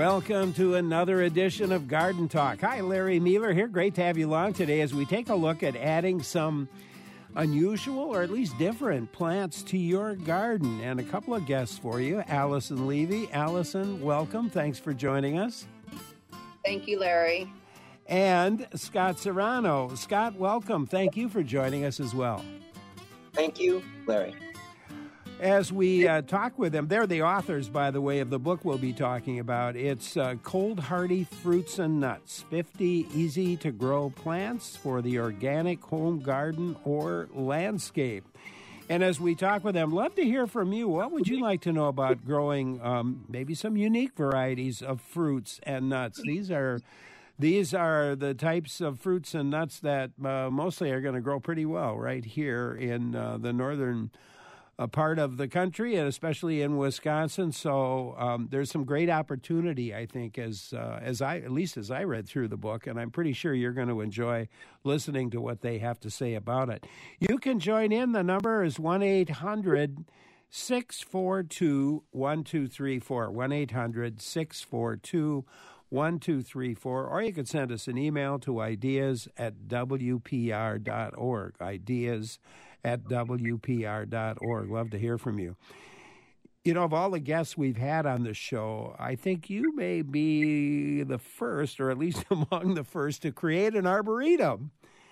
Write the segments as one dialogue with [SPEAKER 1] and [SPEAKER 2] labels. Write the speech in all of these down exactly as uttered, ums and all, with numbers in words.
[SPEAKER 1] Welcome to another edition of Garden Talk. Hi, Larry Mueller here. Great to have you along today as we take a look at adding some unusual or at least different plants to your garden. And a couple of guests for you. Allison Levy. Allison, welcome. Thanks for joining us.
[SPEAKER 2] Thank you, Larry.
[SPEAKER 1] And Scott Serrano. Scott, welcome. Thank you for joining us as well.
[SPEAKER 3] Thank you, Larry.
[SPEAKER 1] As we uh, talk with them, they're the authors, by the way, of the book we'll be talking about. It's uh, Cold Hardy Fruits and Nuts, fifty easy-to-grow plants for the organic home garden or landscape. And as we talk with them, love to hear from you. What would you like to know about growing um, maybe some unique varieties of fruits and nuts? These are these are the types of fruits and nuts that uh, mostly are going to grow pretty well right here in uh, the northern a part of the country, and especially in Wisconsin. So um, there's some great opportunity, I think, as uh, as I at least as I read through the book, and I'm pretty sure you're going to enjoy listening to what they have to say about it. You can join in. The number is one eight hundred six four two one two three four, one eight hundred six four two one two three four, or you can send us an email to ideas at w p r dot org, ideas at w p r dot org. Love to hear from you. You know, of all the guests we've had on the show, I think you may be the first, or at least among the first, to create an arboretum.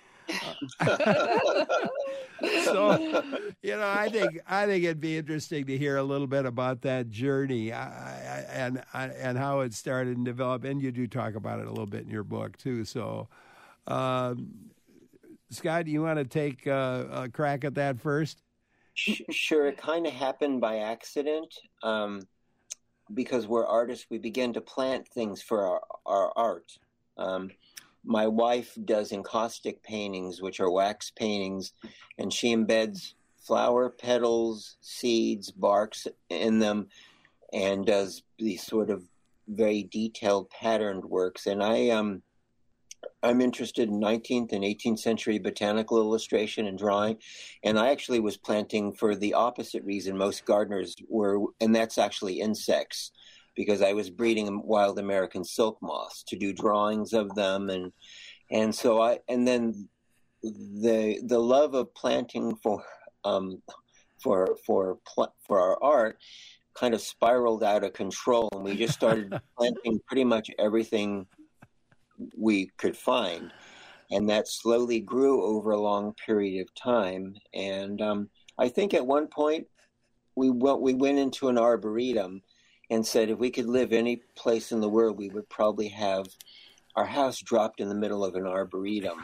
[SPEAKER 1] So, you know, I think I think it'd be interesting to hear a little bit about that journey I, I, and I, and how it started and developed. And you do talk about it a little bit in your book too. So, um, Scott, you want to take uh, a crack at that first?
[SPEAKER 3] Sure. It kind of happened by accident um, because we're artists. We begin to plant things for our, our art. Um, my wife does encaustic paintings, which are wax paintings, and she embeds flower petals, seeds, barks in them, and does these sort of very detailed patterned works. And I um. I'm interested in nineteenth and eighteenth century botanical illustration and drawing, and I actually was planting for the opposite reason most gardeners were, and that's actually insects, because I was breeding wild American silk moths to do drawings of them, and and so I and then the the love of planting for um for for for our art kind of spiraled out of control, and we just started planting pretty much everything we could find, and that slowly grew over a long period of time. And um, I think at one point we went we went into an arboretum and said if we could live any place in the world, we would probably have our house dropped in the middle of an arboretum.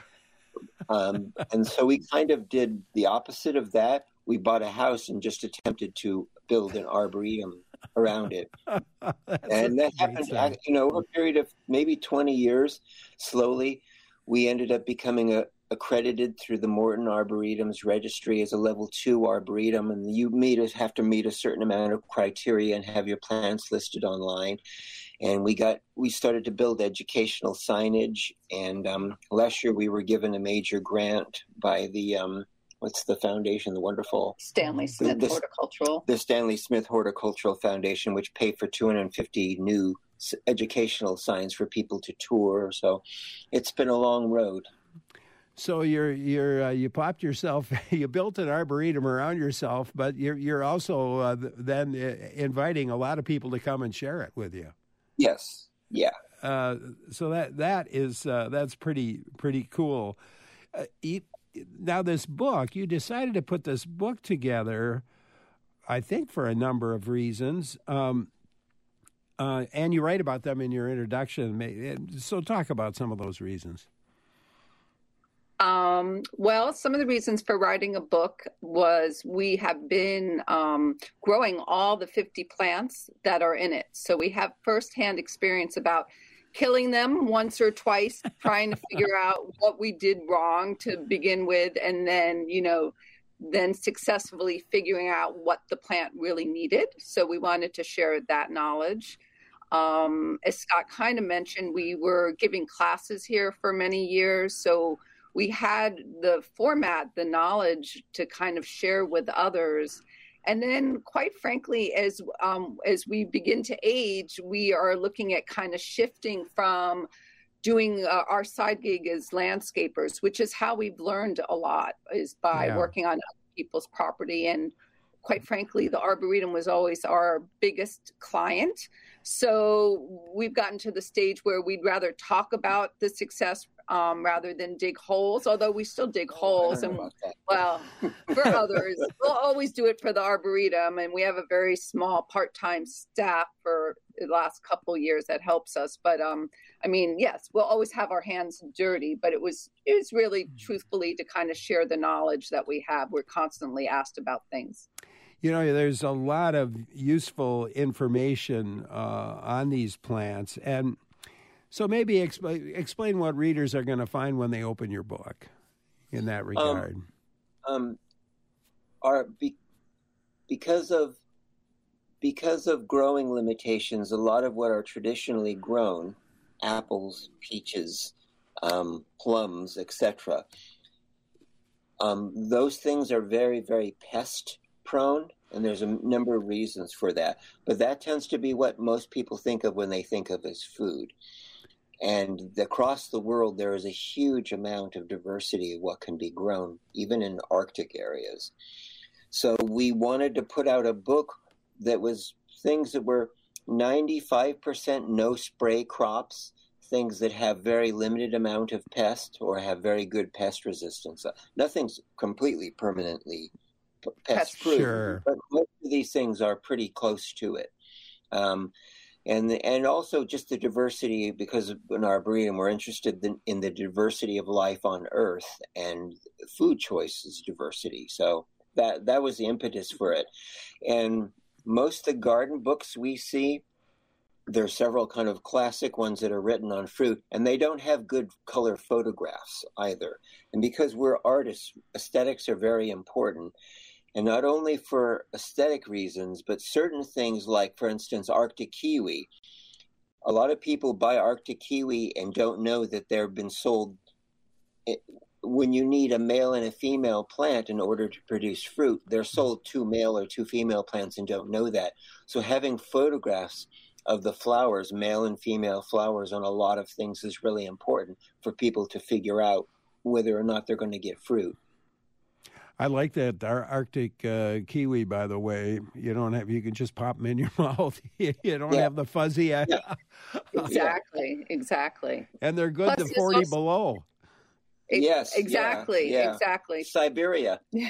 [SPEAKER 3] Um, and so we kind of did the opposite of that. We bought a house and just attempted to build an arboretum around it. And that happened, sense. you know, over a period of maybe twenty years. Slowly, we ended up becoming a, accredited through the Morton Arboretums Registry as a level two arboretum. And you meet have to meet a certain amount of criteria and have your plants listed online. And we got we started to build educational signage. And um, last year we were given a major grant by the um, what's the foundation? The wonderful
[SPEAKER 2] Stanley Smith
[SPEAKER 3] the, the,
[SPEAKER 2] Horticultural.
[SPEAKER 3] The Stanley Smith Horticultural Foundation, which paid for two hundred fifty new educational signs for people to tour. So it's been a long road.
[SPEAKER 1] So you're you're uh, you popped yourself, you built an arboretum around yourself, but you're you're also uh, then inviting a lot of people to come and share it with you.
[SPEAKER 3] Yes. Yeah.
[SPEAKER 1] Uh, so that that is uh, that's pretty pretty cool. Uh, you, Now, this book, you decided to put this book together, I think, for a number of reasons. Um, uh, and you write about them in your introduction. So talk about some of those reasons.
[SPEAKER 2] Um, well, some of the reasons for writing a book was we have been um, growing all the fifty plants that are in it. So we have firsthand experience about killing them once or twice, trying to figure out what we did wrong to begin with, and then, you know, then successfully figuring out what the plant really needed. So we wanted to share that knowledge. Um, as Scott kind of mentioned, we were giving classes here for many years. So we had the format, the knowledge to kind of share with others. And then, quite frankly, as um, as we begin to age, we are looking at kind of shifting from doing uh, our side gig as landscapers, which is how we've learned a lot, is by
[SPEAKER 1] Yeah.
[SPEAKER 2] working on other people's property. And quite frankly, the Arboretum was always our biggest client. So we've gotten to the stage where we'd rather talk about the success um, rather than dig holes, although we still dig holes. And well, for others, we'll always do it for the Arboretum. And we have a very small part-time staff for the last couple of years that helps us. But um, I mean, yes, we'll always have our hands dirty, but it was, it was really truthfully to kind of share the knowledge that we have. We're constantly asked about things.
[SPEAKER 1] You know, there's a lot of useful information uh, on these plants. And so maybe exp- explain what readers are going to find when they open your book in that regard.
[SPEAKER 3] Um, um, our, be, because of because of growing limitations, a lot of what are traditionally grown, apples, peaches, um, plums, et cetera, um, those things are very, very pest prone, and there's a number of reasons for that. But that tends to be what most people think of when they think of as food. And across the world, there is a huge amount of diversity of what can be grown, even in Arctic areas. So we wanted to put out a book that was things that were ninety-five percent no-spray crops, things that have very limited amount of pest or have very good pest resistance. Nothing's completely permanently pest-proof,
[SPEAKER 1] Sure.
[SPEAKER 3] but most of these things are pretty close to it. Um, and and also just the diversity, because in our Arboretum we're interested in, in the diversity of life on Earth, and food choice is diversity. So that that was the impetus for it. And most of the garden books we see, there are several kind of classic ones that are written on fruit, and they don't have good color photographs either. And because we're artists, aesthetics are very important. And not only for aesthetic reasons, but certain things like, for instance, Arctic kiwi. A lot of people buy Arctic kiwi and don't know that they've been sold. When you need a male and a female plant in order to produce fruit, they're sold two male or two female plants and don't know that. So having photographs of the flowers, male and female flowers, on a lot of things is really important for people to figure out whether or not they're going to get fruit.
[SPEAKER 1] I like that our Arctic uh, kiwi, by the way. You don't have, you can just pop them in your mouth. You don't
[SPEAKER 3] Yeah.
[SPEAKER 1] have the fuzzy.
[SPEAKER 3] Yeah.
[SPEAKER 2] Exactly, exactly.
[SPEAKER 1] And they're good
[SPEAKER 2] Plus,
[SPEAKER 1] to forty
[SPEAKER 2] it's also-
[SPEAKER 1] below.
[SPEAKER 2] Ex-
[SPEAKER 3] Yes, yeah,
[SPEAKER 2] exactly,
[SPEAKER 3] yeah.
[SPEAKER 2] exactly.
[SPEAKER 3] Siberia.
[SPEAKER 2] Yeah.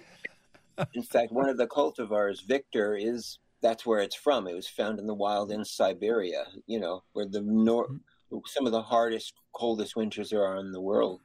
[SPEAKER 3] In fact, one of the cultivars, Victor, is that's where it's from. It was found in the wild in Siberia, you know, where the nor- some of the hardest, coldest winters there are in the world.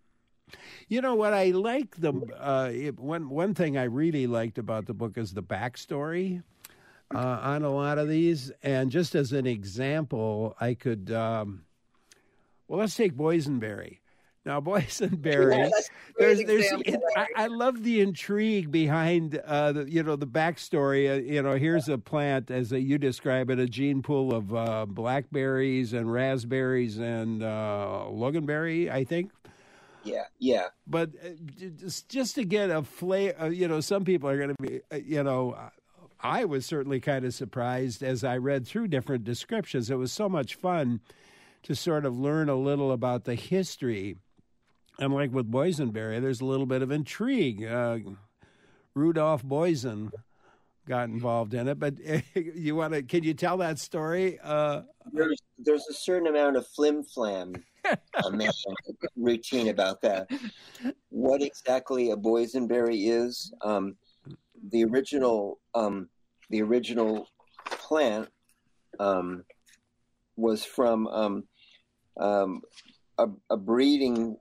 [SPEAKER 1] You know what I like the uh, it, one one thing I really liked about the book is the backstory uh, on a lot of these, and just as an example, I could um, well let's take boysenberry. Now, boysenberry,
[SPEAKER 2] Yeah, that's a
[SPEAKER 1] there's
[SPEAKER 2] great
[SPEAKER 1] there's
[SPEAKER 2] example,
[SPEAKER 1] I,
[SPEAKER 2] Larry.
[SPEAKER 1] I love the intrigue behind uh, the you know the backstory. Uh, you know, here's a plant as a, you describe it, a gene pool of uh, blackberries and raspberries and uh, loganberry, I think.
[SPEAKER 3] Yeah, yeah.
[SPEAKER 1] But uh, just just to get a flavor, uh, you know, some people are going to be, uh, you know, I was certainly kind of surprised as I read through different descriptions. It was so much fun to sort of learn a little about the history. And like with boysenberry, there's a little bit of intrigue. Uh, Rudolph Boysen got involved in it, but uh, you want to? Can you tell that story? Uh,
[SPEAKER 3] There's there's a certain amount of flim flam. A man routine about that. What exactly a boysenberry is? Um, the original, um, the original plant um, was from um, um, a, a breeding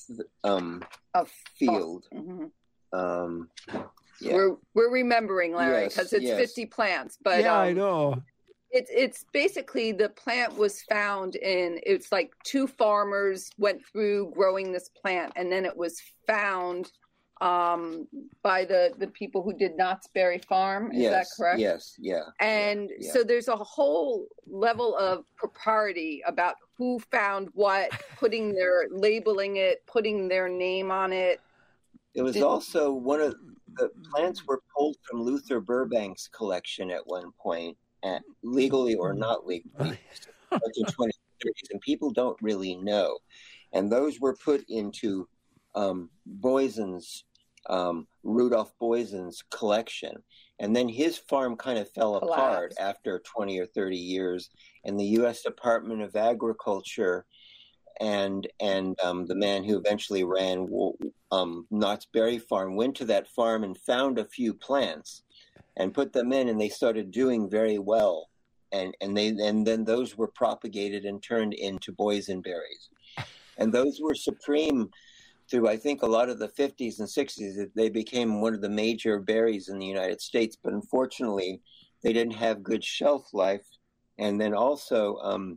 [SPEAKER 3] um,
[SPEAKER 2] A
[SPEAKER 3] field.
[SPEAKER 2] Mhm.
[SPEAKER 3] Um, yeah.
[SPEAKER 2] We're we're remembering, Larry,
[SPEAKER 3] Yes,
[SPEAKER 2] because it's
[SPEAKER 3] yes.
[SPEAKER 2] fifty plants. But
[SPEAKER 1] yeah,
[SPEAKER 2] um,
[SPEAKER 1] I know.
[SPEAKER 2] It's it's basically the plant was found in, it's like two farmers went through growing this plant, and then it was found um, by the, the people who did Knott's Berry Farm. Is
[SPEAKER 3] yes,
[SPEAKER 2] that correct?
[SPEAKER 3] Yes, yeah.
[SPEAKER 2] And
[SPEAKER 3] yeah.
[SPEAKER 2] so there's a whole level of propriety about who found what, putting their, labeling it, putting their name on it.
[SPEAKER 3] It was
[SPEAKER 2] Did-
[SPEAKER 3] also one of the plants were pulled from Luther Burbank's collection at one point, at, legally or not legally, in twenty thirties, and people don't really know. And those were put into um, Boysen's, um, Rudolph Boysen's collection. And then his farm kind of fell
[SPEAKER 2] Collapsed.
[SPEAKER 3] apart after twenty or thirty years, and the U S Department of Agriculture and and um, the man who eventually ran um, Knott's Berry Farm went to that farm and found a few plants and put them in, and they started doing very well. And and they and then those were propagated and turned into boysenberries, and those were supreme through, I think, a lot of the fifties and sixties. They became one of the major berries in the United States, but unfortunately, they didn't have good shelf life. And then also, um,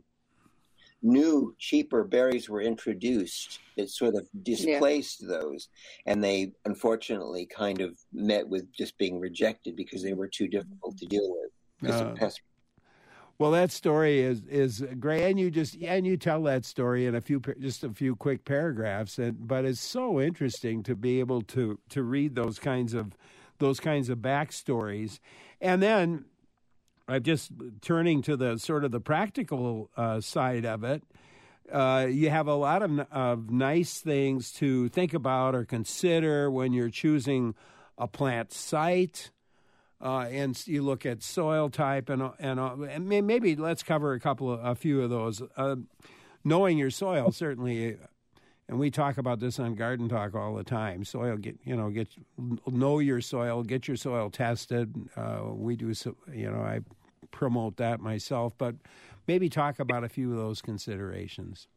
[SPEAKER 3] new, cheaper berries were introduced that sort of displaced yeah. those, and they unfortunately kind of met with just being rejected because they were too difficult to deal with because uh. of pest.
[SPEAKER 1] Well, that story is is great, and you just and you tell that story in a few just a few quick paragraphs, and but it's so interesting to be able to to read those kinds of those kinds of backstories, and then I'm just turning to the sort of the practical uh, side of it. Uh, you have a lot of of nice things to think about or consider when you're choosing a plant site. Uh, and you look at soil type and and, and maybe let's cover a couple of a few of those. Uh, knowing your soil certainly, and we talk about this on Garden Talk all the time. Soil, get you know, get know your soil, get your soil tested. Uh, we do, you know, I promote that myself, but maybe talk about a few of those considerations.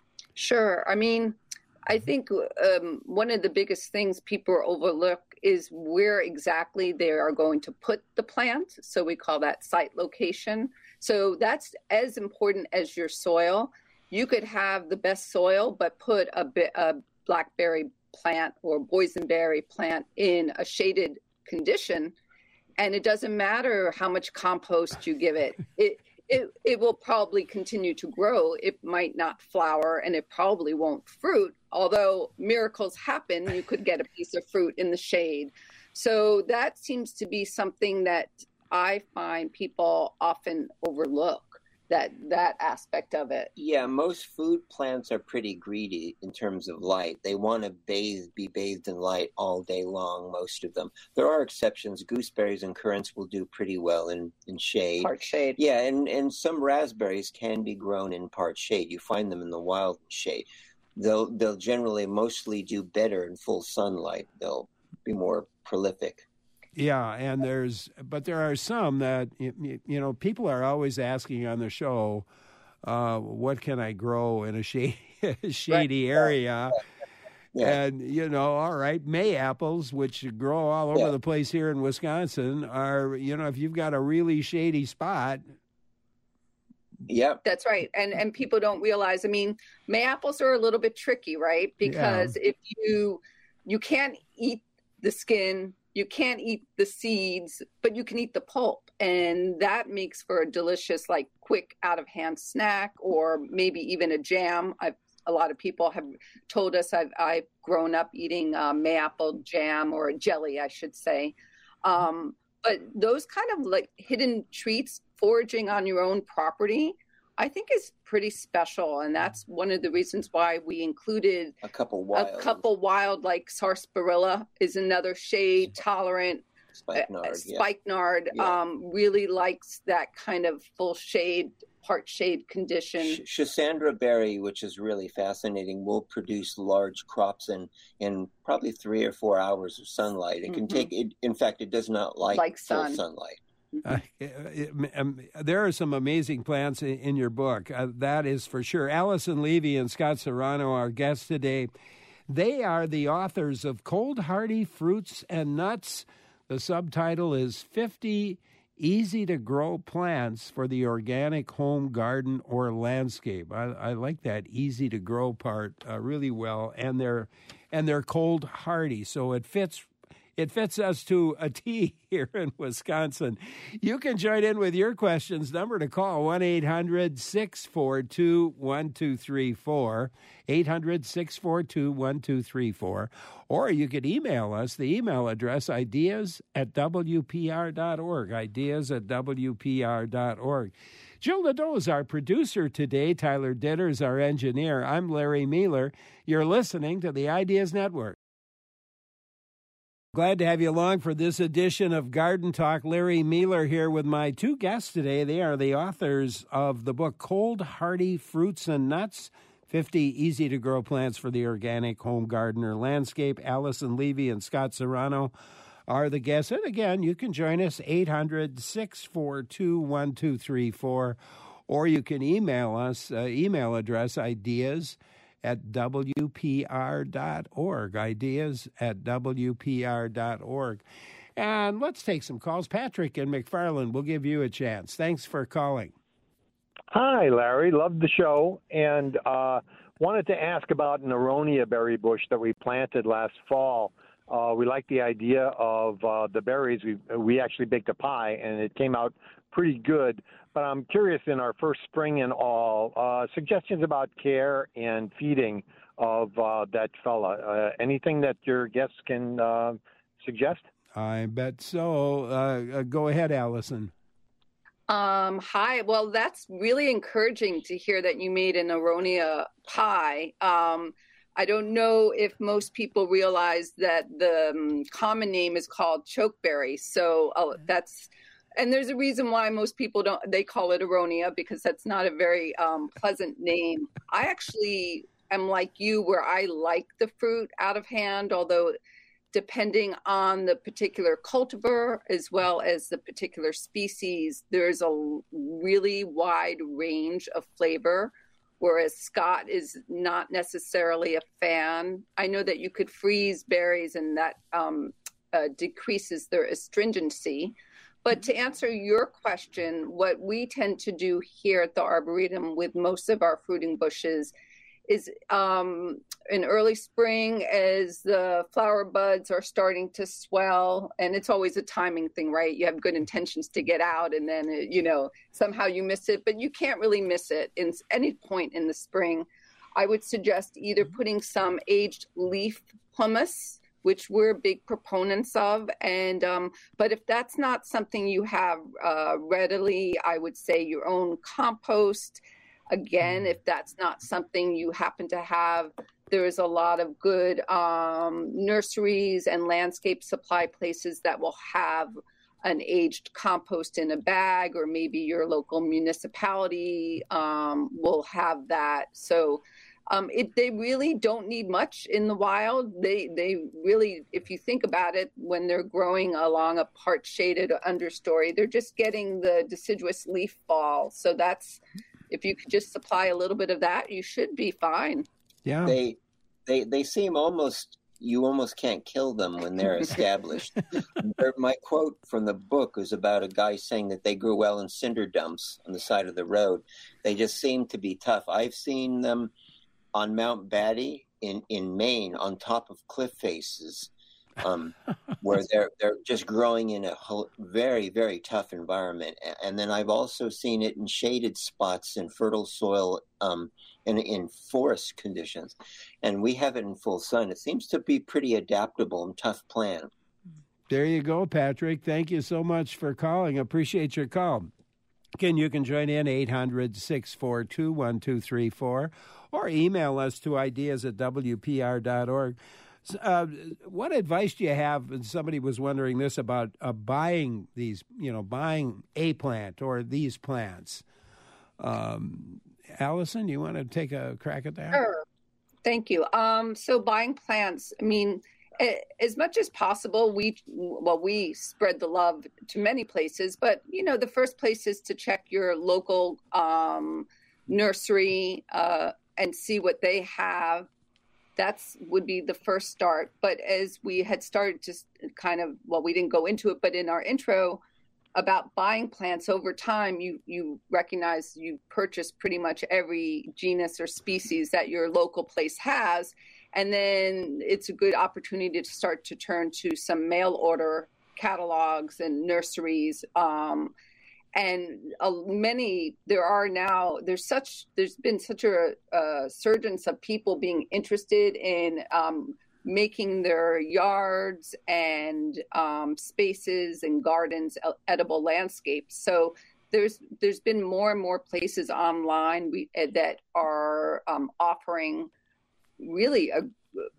[SPEAKER 2] Sure. I mean, I think um, one of the biggest things people overlook is where exactly they are going to put the plant. So we call that site location. So that's as important as your soil. You could have the best soil, but put a, bit, a blackberry plant or boysenberry plant in a shaded condition, and it doesn't matter how much compost you give it. It It, it will probably continue to grow. It might not flower, and it probably won't fruit. Although miracles happen, you could get a piece of fruit in the shade. So that seems to be something that I find people often overlook, that that aspect of it.
[SPEAKER 3] Yeah, most food plants are pretty greedy in terms of light. They want to bathe, be bathed in light all day long, most of them. There are exceptions. Gooseberries and currants will do pretty well in, in shade.
[SPEAKER 2] Part shade.
[SPEAKER 3] Yeah, and, and some raspberries can be grown in part shade. You find them in the wild shade. They'll, they'll generally mostly do better in full sunlight. They'll be more prolific.
[SPEAKER 1] Yeah, and there's, but there are some that, you, you know, people are always asking on the show, uh, what can I grow in a shady, shady right. area? Yeah. And, you know, all right, May apples, which grow all over yeah. the place here in Wisconsin, are, you know, if you've got a really shady spot.
[SPEAKER 3] Yep.
[SPEAKER 2] That's right. And and people don't realize, I mean, May apples are a little bit tricky, right? Because yeah. if you, you can't eat the skin, you can't eat the seeds, but you can eat the pulp. And that makes for a delicious, like, quick out-of-hand snack, or maybe even a jam. I've, a lot of people have told us I've, I've grown up eating uh, mayapple jam, or a jelly, I should say. Um, but those kind of like hidden treats, foraging on your own property, I think is pretty special, and that's one of the reasons why we included
[SPEAKER 3] a couple wild.
[SPEAKER 2] A couple wild, like sarsaparilla is another shade tolerant.
[SPEAKER 3] Spikenard, uh,
[SPEAKER 2] spikenard
[SPEAKER 3] yeah.
[SPEAKER 2] um, really likes that kind of full shade, part shade condition.
[SPEAKER 3] Sh- Schisandra berry, which is really fascinating, will produce large crops in, in probably three or four hours of sunlight. It mm-hmm. can take it. In fact, it does not like,
[SPEAKER 2] like
[SPEAKER 3] full
[SPEAKER 2] sun.
[SPEAKER 3] sunlight.
[SPEAKER 1] Uh, it, um, there are some amazing plants in, in your book. Uh, that is for sure. Allison Levy and Scott Serrano, our guests today. They are the authors of Cold Hardy Fruits and Nuts. The subtitle is fifty Easy-to-Grow Plants for the Organic Home, Garden, or Landscape. I, I like that easy-to-grow part uh, really well. And they're, and they're cold hardy, so it fits It fits us to a T here in Wisconsin. You can join in with your questions. Number to call, one eight hundred six four two one two three four, eight hundred six four two one two three four. Or you could email us. The email address, ideas at w p r dot org, ideas at w p r dot org. Jill Nadeau is our producer today. Tyler Ditter is our engineer. I'm Larry Mueller. You're listening to the Ideas Network. Glad to have you along for this edition of Garden Talk. Larry Mueller here with my two guests today. They are the authors of the book Cold Hardy Fruits and Nuts, fifty Easy-to-Grow Plants for the Organic Home Gardener Landscape. Allison Levy and Scott Serrano are the guests. And again, you can join us, eight hundred six four two one two three four, or you can email us, uh, email address, ideas at w p r dot org, ideas at w p r dot org. And let's take some calls. Patrick in McFarland, we'll give you a chance. Thanks for calling.
[SPEAKER 4] Hi, Larry. Love the show. And uh, wanted to ask about an aronia berry bush that we planted last fall. Uh, we like the idea of uh, the berries. We we actually baked a pie, and it came out pretty good. But I'm curious, in our first spring and all, uh, suggestions about care and feeding of uh, that fella. Uh, anything that your guests can uh, suggest?
[SPEAKER 1] I bet so. Uh, go ahead, Allison.
[SPEAKER 2] Um, hi. Well, that's really encouraging to hear that you made an aronia pie. Um, I don't know if most people realize that the um, common name is called chokeberry. So uh, that's, and there's a reason why most people don't, they call it aronia, because that's not a very um, pleasant name. I actually am like you, where I like the fruit out of hand, although depending on the particular cultivar as well as the particular species, there's a really wide range of flavor. Whereas Scott is not necessarily a fan. I know that you could freeze berries and that um, uh, decreases their astringency. But to answer your question, what we tend to do here at the Arboretum with most of our fruiting bushes is um, in early spring, as the flower buds are starting to swell, and it's always a timing thing, right? You have good intentions to get out, and then, it, you know, somehow you miss it, but you can't really miss it in any point in the spring. I would suggest either putting some aged leaf humus, which we're big proponents of, and um, but if that's not something you have uh, readily, I would say your own compost. Again, if that's not something you happen to have, there's a lot of good um, nurseries and landscape supply places that will have an aged compost in a bag, or maybe your local municipality um, will have that. So um, it, they really don't need much in the wild. They, they really, if you think about it, when they're growing along a part shaded understory, they're just getting the deciduous leaf fall. So that's, if you could just supply a little bit of that, you should be fine.
[SPEAKER 1] Yeah.
[SPEAKER 3] They they they seem almost, you almost can't kill them when they're established. My quote from the book was about a guy saying that they grew well in cinder dumps on the side of the road. They just seem to be tough. I've seen them on Mount Batty in, in Maine on top of cliff faces. Um, where they're they're just growing in a very, very tough environment. And then I've also seen it in shaded spots in fertile soil um, in, in forest conditions. And we have it in full sun. It seems to be pretty adaptable and tough plant.
[SPEAKER 1] There you go, Patrick. Thank you so much for calling. Appreciate your call. Again, you can join in eight hundred six four two one two three four or email us to ideas at w p r dot org. Uh, what advice do you have? And somebody was wondering this about uh, buying these, you know, buying a plant or these plants. Um, Allison, you want to take a crack at that?
[SPEAKER 2] Sure. Thank you. Um, so buying plants, I mean, as much as possible, we, well, we spread the love to many places, but, you know, the first place is to check your local um, nursery uh, and see what they have. That's would be the first start. But as we had started to kind of, well, we didn't go into it, but in our intro about buying plants over time, you, you recognize you purchase pretty much every genus or species that your local place has. And then it's a good opportunity to start to turn to some mail order catalogs and nurseries. Um, and uh, many, there are now, there's such, there's been such a, a surgence of people being interested in um, making their yards and um, spaces and gardens edible landscapes. So there's there's been more and more places online we, that are um, offering really a,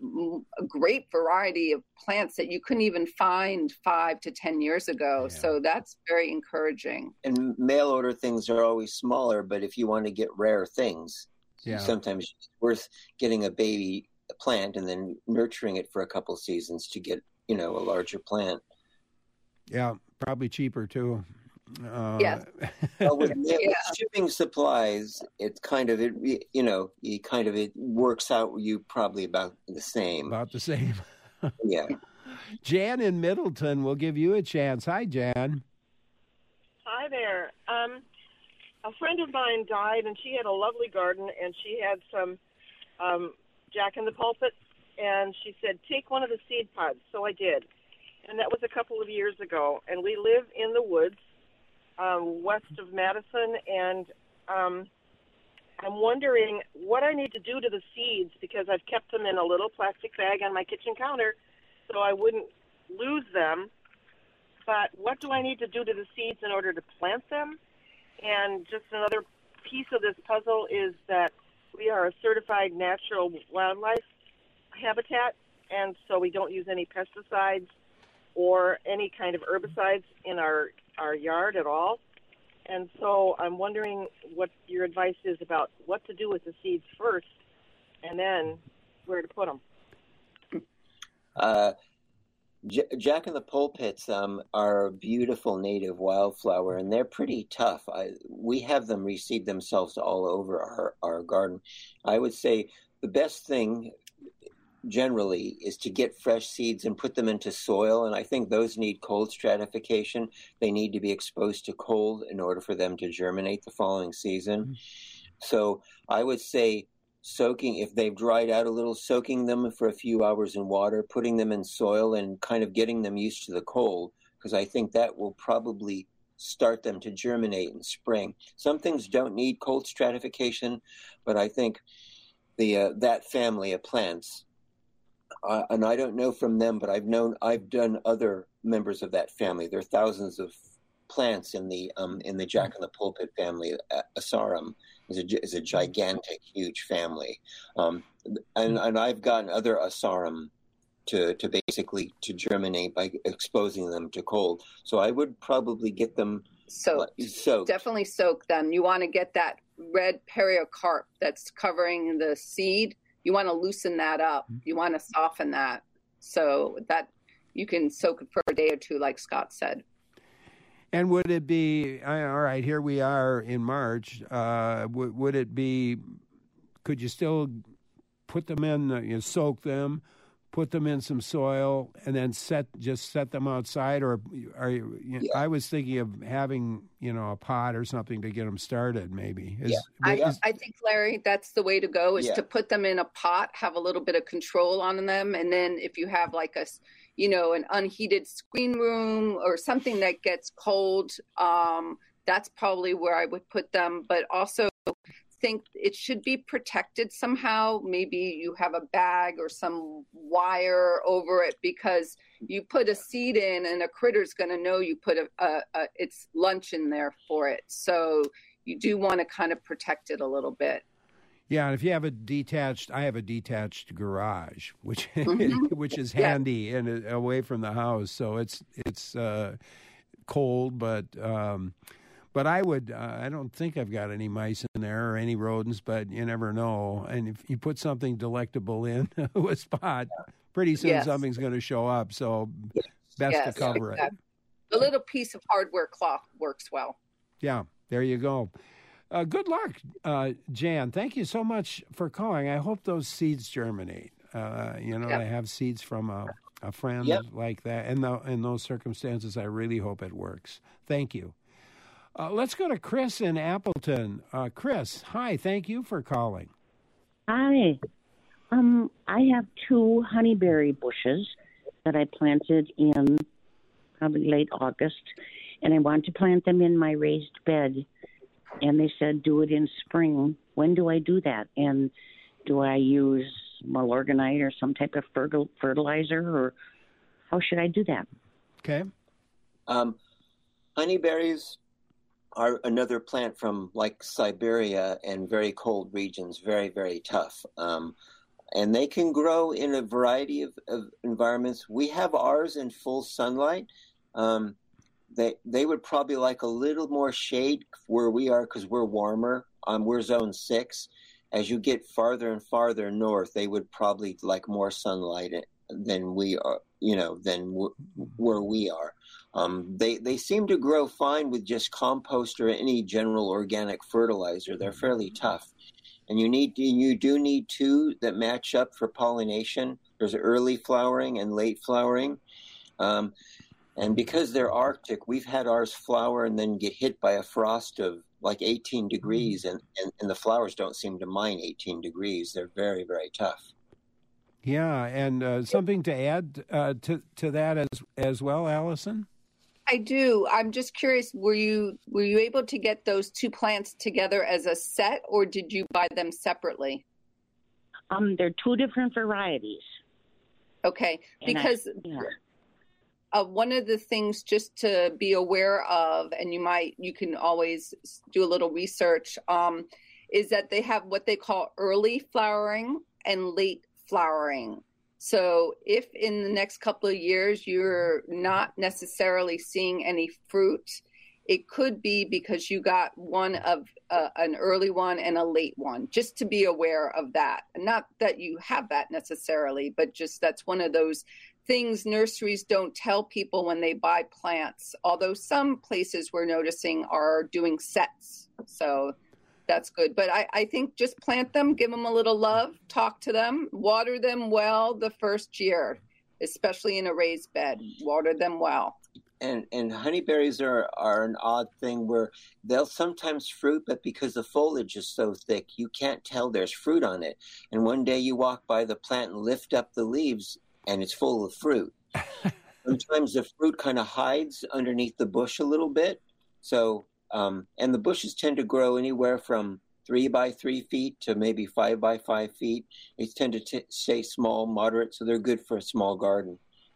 [SPEAKER 2] a great variety of plants that you couldn't even find five to ten years ago. Yeah. So that's very encouraging.
[SPEAKER 3] And mail order things are always smaller, but if you want to get rare things, yeah. sometimes it's worth getting a baby plant and then nurturing it for a couple seasons to get, you know, a larger plant.
[SPEAKER 1] Yeah, probably cheaper too. Uh,
[SPEAKER 2] yes.
[SPEAKER 3] Well, with, yeah. with shipping supplies, it's kind of it. You know, you kind of it works out. You probably about the same.
[SPEAKER 1] About the same.
[SPEAKER 3] Yeah.
[SPEAKER 1] Jan in Middleton, we'll give you a chance. Hi, Jan.
[SPEAKER 5] Hi there. Um, a friend of mine died, and she had a lovely garden, and she had some um, Jack in the Pulpit, and she said, "Take one of the seed pods." So I did, and that was a couple of years ago. And we live in the woods. Um, west of Madison, and um, I'm wondering what I need to do to the seeds, because I've kept them in a little plastic bag on my kitchen counter so I wouldn't lose them. But what do I need to do to the seeds in order to plant them? And just another piece of this puzzle is that we are a certified natural wildlife habitat, and so we don't use any pesticides or any kind of herbicides in our our yard at all. And so I'm wondering what your advice is about what to do with the seeds first and then where to put them.
[SPEAKER 3] Uh, J- Jack in the Pulpits um, are a beautiful native wildflower, and they're pretty tough. I, we have them reseed themselves all over our, our garden. I would say the best thing generally is to get fresh seeds and put them into soil, and I think those need cold stratification. They need to be exposed to cold in order for them to germinate the following season. Mm-hmm. So I would say soaking, if they've dried out a little, soaking them for a few hours in water, putting them in soil and kind of getting them used to the cold, because I think that will probably start them to germinate in spring. Some things don't need cold stratification, but I think the uh, that family of plants, Uh, and I don't know from them, but I've known, I've done other members of that family. There are thousands of plants in the um, in the Jack in the Pulpit family. Uh, Asarum is a is a gigantic, huge family, um, and and I've gotten other Asarum to to basically to germinate by exposing them to cold. So I would probably get them
[SPEAKER 2] soaked. soaked. Definitely soak them. You want to get that red periocarp that's covering the seed. You want to loosen that up. You want to soften that so that you can soak it for a day or two, like Scott said.
[SPEAKER 1] And would it be, all right, here we are in March, uh, w- would it be, could you still put them in, uh, you know, soak them, put them in some soil, and then set just set them outside? Or are you, you know, yeah. I was thinking of having, you know, a pot or something to get them started, maybe. Is,
[SPEAKER 2] yeah.
[SPEAKER 1] is,
[SPEAKER 2] I, I think, Larry, that's the way to go, is
[SPEAKER 3] yeah.
[SPEAKER 2] to put them in a pot, have a little bit of control on them, and then if you have like a, you know, an unheated screen room or something that gets cold, um, that's probably where I would put them. But also think it should be protected somehow. Maybe you have a bag or some wire over it, because you put a seed in and a critter's going to know you put a, a, a its lunch in there for it. So you do want to kind of protect it a little bit.
[SPEAKER 1] Yeah, and if you have a detached, I have a detached garage, which mm-hmm. which is handy yeah. and away from the house, so it's it's uh, cold, but um, but I would uh, I don't think I've got any mice in there or any rodents, but you never know. And if you put something delectable in a spot, pretty soon yes. something's going to show up. So
[SPEAKER 3] yes.
[SPEAKER 1] best
[SPEAKER 2] yes,
[SPEAKER 1] to cover
[SPEAKER 2] exactly.
[SPEAKER 1] it.
[SPEAKER 2] A little piece of hardware cloth works well.
[SPEAKER 1] Yeah, there you go. Uh, good luck, uh, Jan. Thank you so much for calling. I hope those seeds germinate. Uh, you know,
[SPEAKER 2] yep.
[SPEAKER 1] I have seeds from a, a friend
[SPEAKER 3] yep.
[SPEAKER 1] like that. And in, in those circumstances, I really hope it works. Thank you. Uh, let's go to Chris in Appleton. Uh, Chris, hi. Thank you for calling.
[SPEAKER 6] Hi. Um, I have two honeyberry bushes that I planted in probably late August, and I want to plant them in my raised bed. And they said, do it in spring. When do I do that? And do I use Milorganite or some type of fertil- fertilizer, or how should I do that?
[SPEAKER 1] Okay.
[SPEAKER 3] Um, honeyberries are another plant from like Siberia and very cold regions, very, very tough. Um, and they can grow in a variety of, of environments. We have ours in full sunlight. Um, they they would probably like a little more shade where we are because we're warmer. Um, we're zone six. As you get farther and farther north, they would probably like more sunlight than we are, you know, than w- where we are. Um, they they seem to grow fine with just compost or any general organic fertilizer. They're fairly tough, and you need you do need two that match up for pollination. There's early flowering and late flowering, um, and because they're Arctic, we've had ours flower and then get hit by a frost of like eighteen degrees, and, and, and the flowers don't seem to mind eighteen degrees. They're very, very tough.
[SPEAKER 1] Yeah, and uh, something to add uh, to to that as as well, Allison?
[SPEAKER 2] I do. I'm just curious, were you were you able to get those two plants together as a set, or did you buy them separately?
[SPEAKER 6] Um, they're two different varieties.
[SPEAKER 2] Okay,
[SPEAKER 6] And
[SPEAKER 2] because
[SPEAKER 6] I, yeah.
[SPEAKER 2] uh, one of the things just to be aware of, and you might you can always do a little research, um, is that they have what they call early flowering and late flowering. So if in the next couple of years you're not necessarily seeing any fruit, it could be because you got one of uh, an early one and a late one, just to be aware of that. Not that you have that necessarily, but just that's one of those things nurseries don't tell people when they buy plants, although some places we're noticing are doing sets. So that's good. But I, I think just plant them, give them a little love, talk to them, water them well the first year, especially in a raised bed. Water them well.
[SPEAKER 3] And and honeyberries are, are an odd thing where they'll sometimes fruit, but because the foliage is so thick, you can't tell there's fruit on it. And one day you walk by the plant and lift up the leaves, and it's full of fruit. Sometimes the fruit kind of hides underneath the bush a little bit. So Um, and the bushes tend to grow anywhere from three by three feet to maybe five by five feet. They tend to t- stay small, moderate, so they're good for a small garden.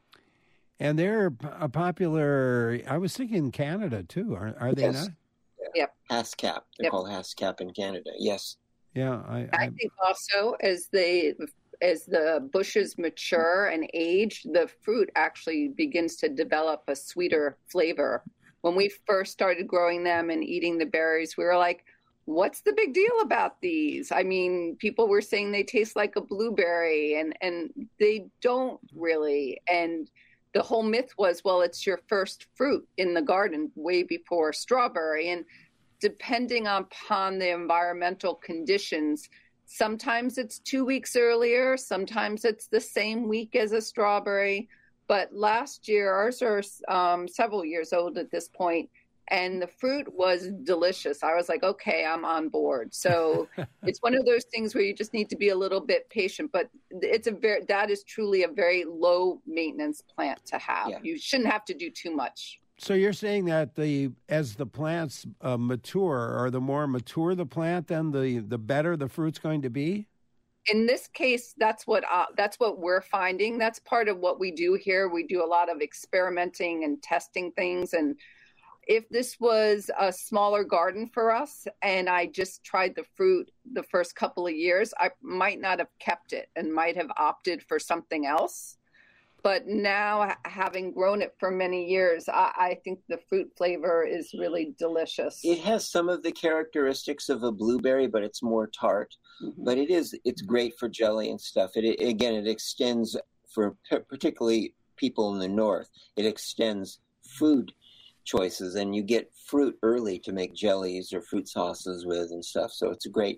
[SPEAKER 1] And they're a popular, I was thinking Canada too, are, are they
[SPEAKER 3] Yes.
[SPEAKER 1] not?
[SPEAKER 2] Yep.
[SPEAKER 3] Hascap. They're
[SPEAKER 2] Yep.
[SPEAKER 3] called Hascap in Canada. Yes.
[SPEAKER 1] Yeah. I,
[SPEAKER 2] I
[SPEAKER 1] I,
[SPEAKER 2] think also as they as the bushes mature and age, the fruit actually begins to develop a sweeter flavor. When we first started growing them and eating the berries, we were like, what's the big deal about these? I mean, people were saying they taste like a blueberry, and, and they don't really. And the whole myth was, well, it's your first fruit in the garden way before strawberry. And depending upon the environmental conditions, sometimes it's two weeks earlier, sometimes it's the same week as a strawberry. But last year, ours are um, several years old at this point, and the fruit was delicious. I was like, okay, I'm on board. So it's one of those things where you just need to be a little bit patient. But it's a very that is truly a very low maintenance plant to have. Yeah. You shouldn't have to do too much.
[SPEAKER 1] So you're saying that the as the plants uh, mature, or the more mature the plant, then the the better the fruit's going to be?
[SPEAKER 2] In this case, that's what uh, that's what we're finding. That's part of what we do here. We do a lot of experimenting and testing things. And if this was a smaller garden for us and I just tried the fruit the first couple of years, I might not have kept it and might have opted for something else. But now, having grown it for many years, I, I think the fruit flavor is really delicious.
[SPEAKER 3] It has some of the characteristics of a blueberry, but it's more tart. Mm-hmm. But it is, it's great for jelly and stuff. It, it again, it extends for particularly people in the north. It extends food choices, and you get fruit early to make jellies or fruit sauces with and stuff. So it's a great.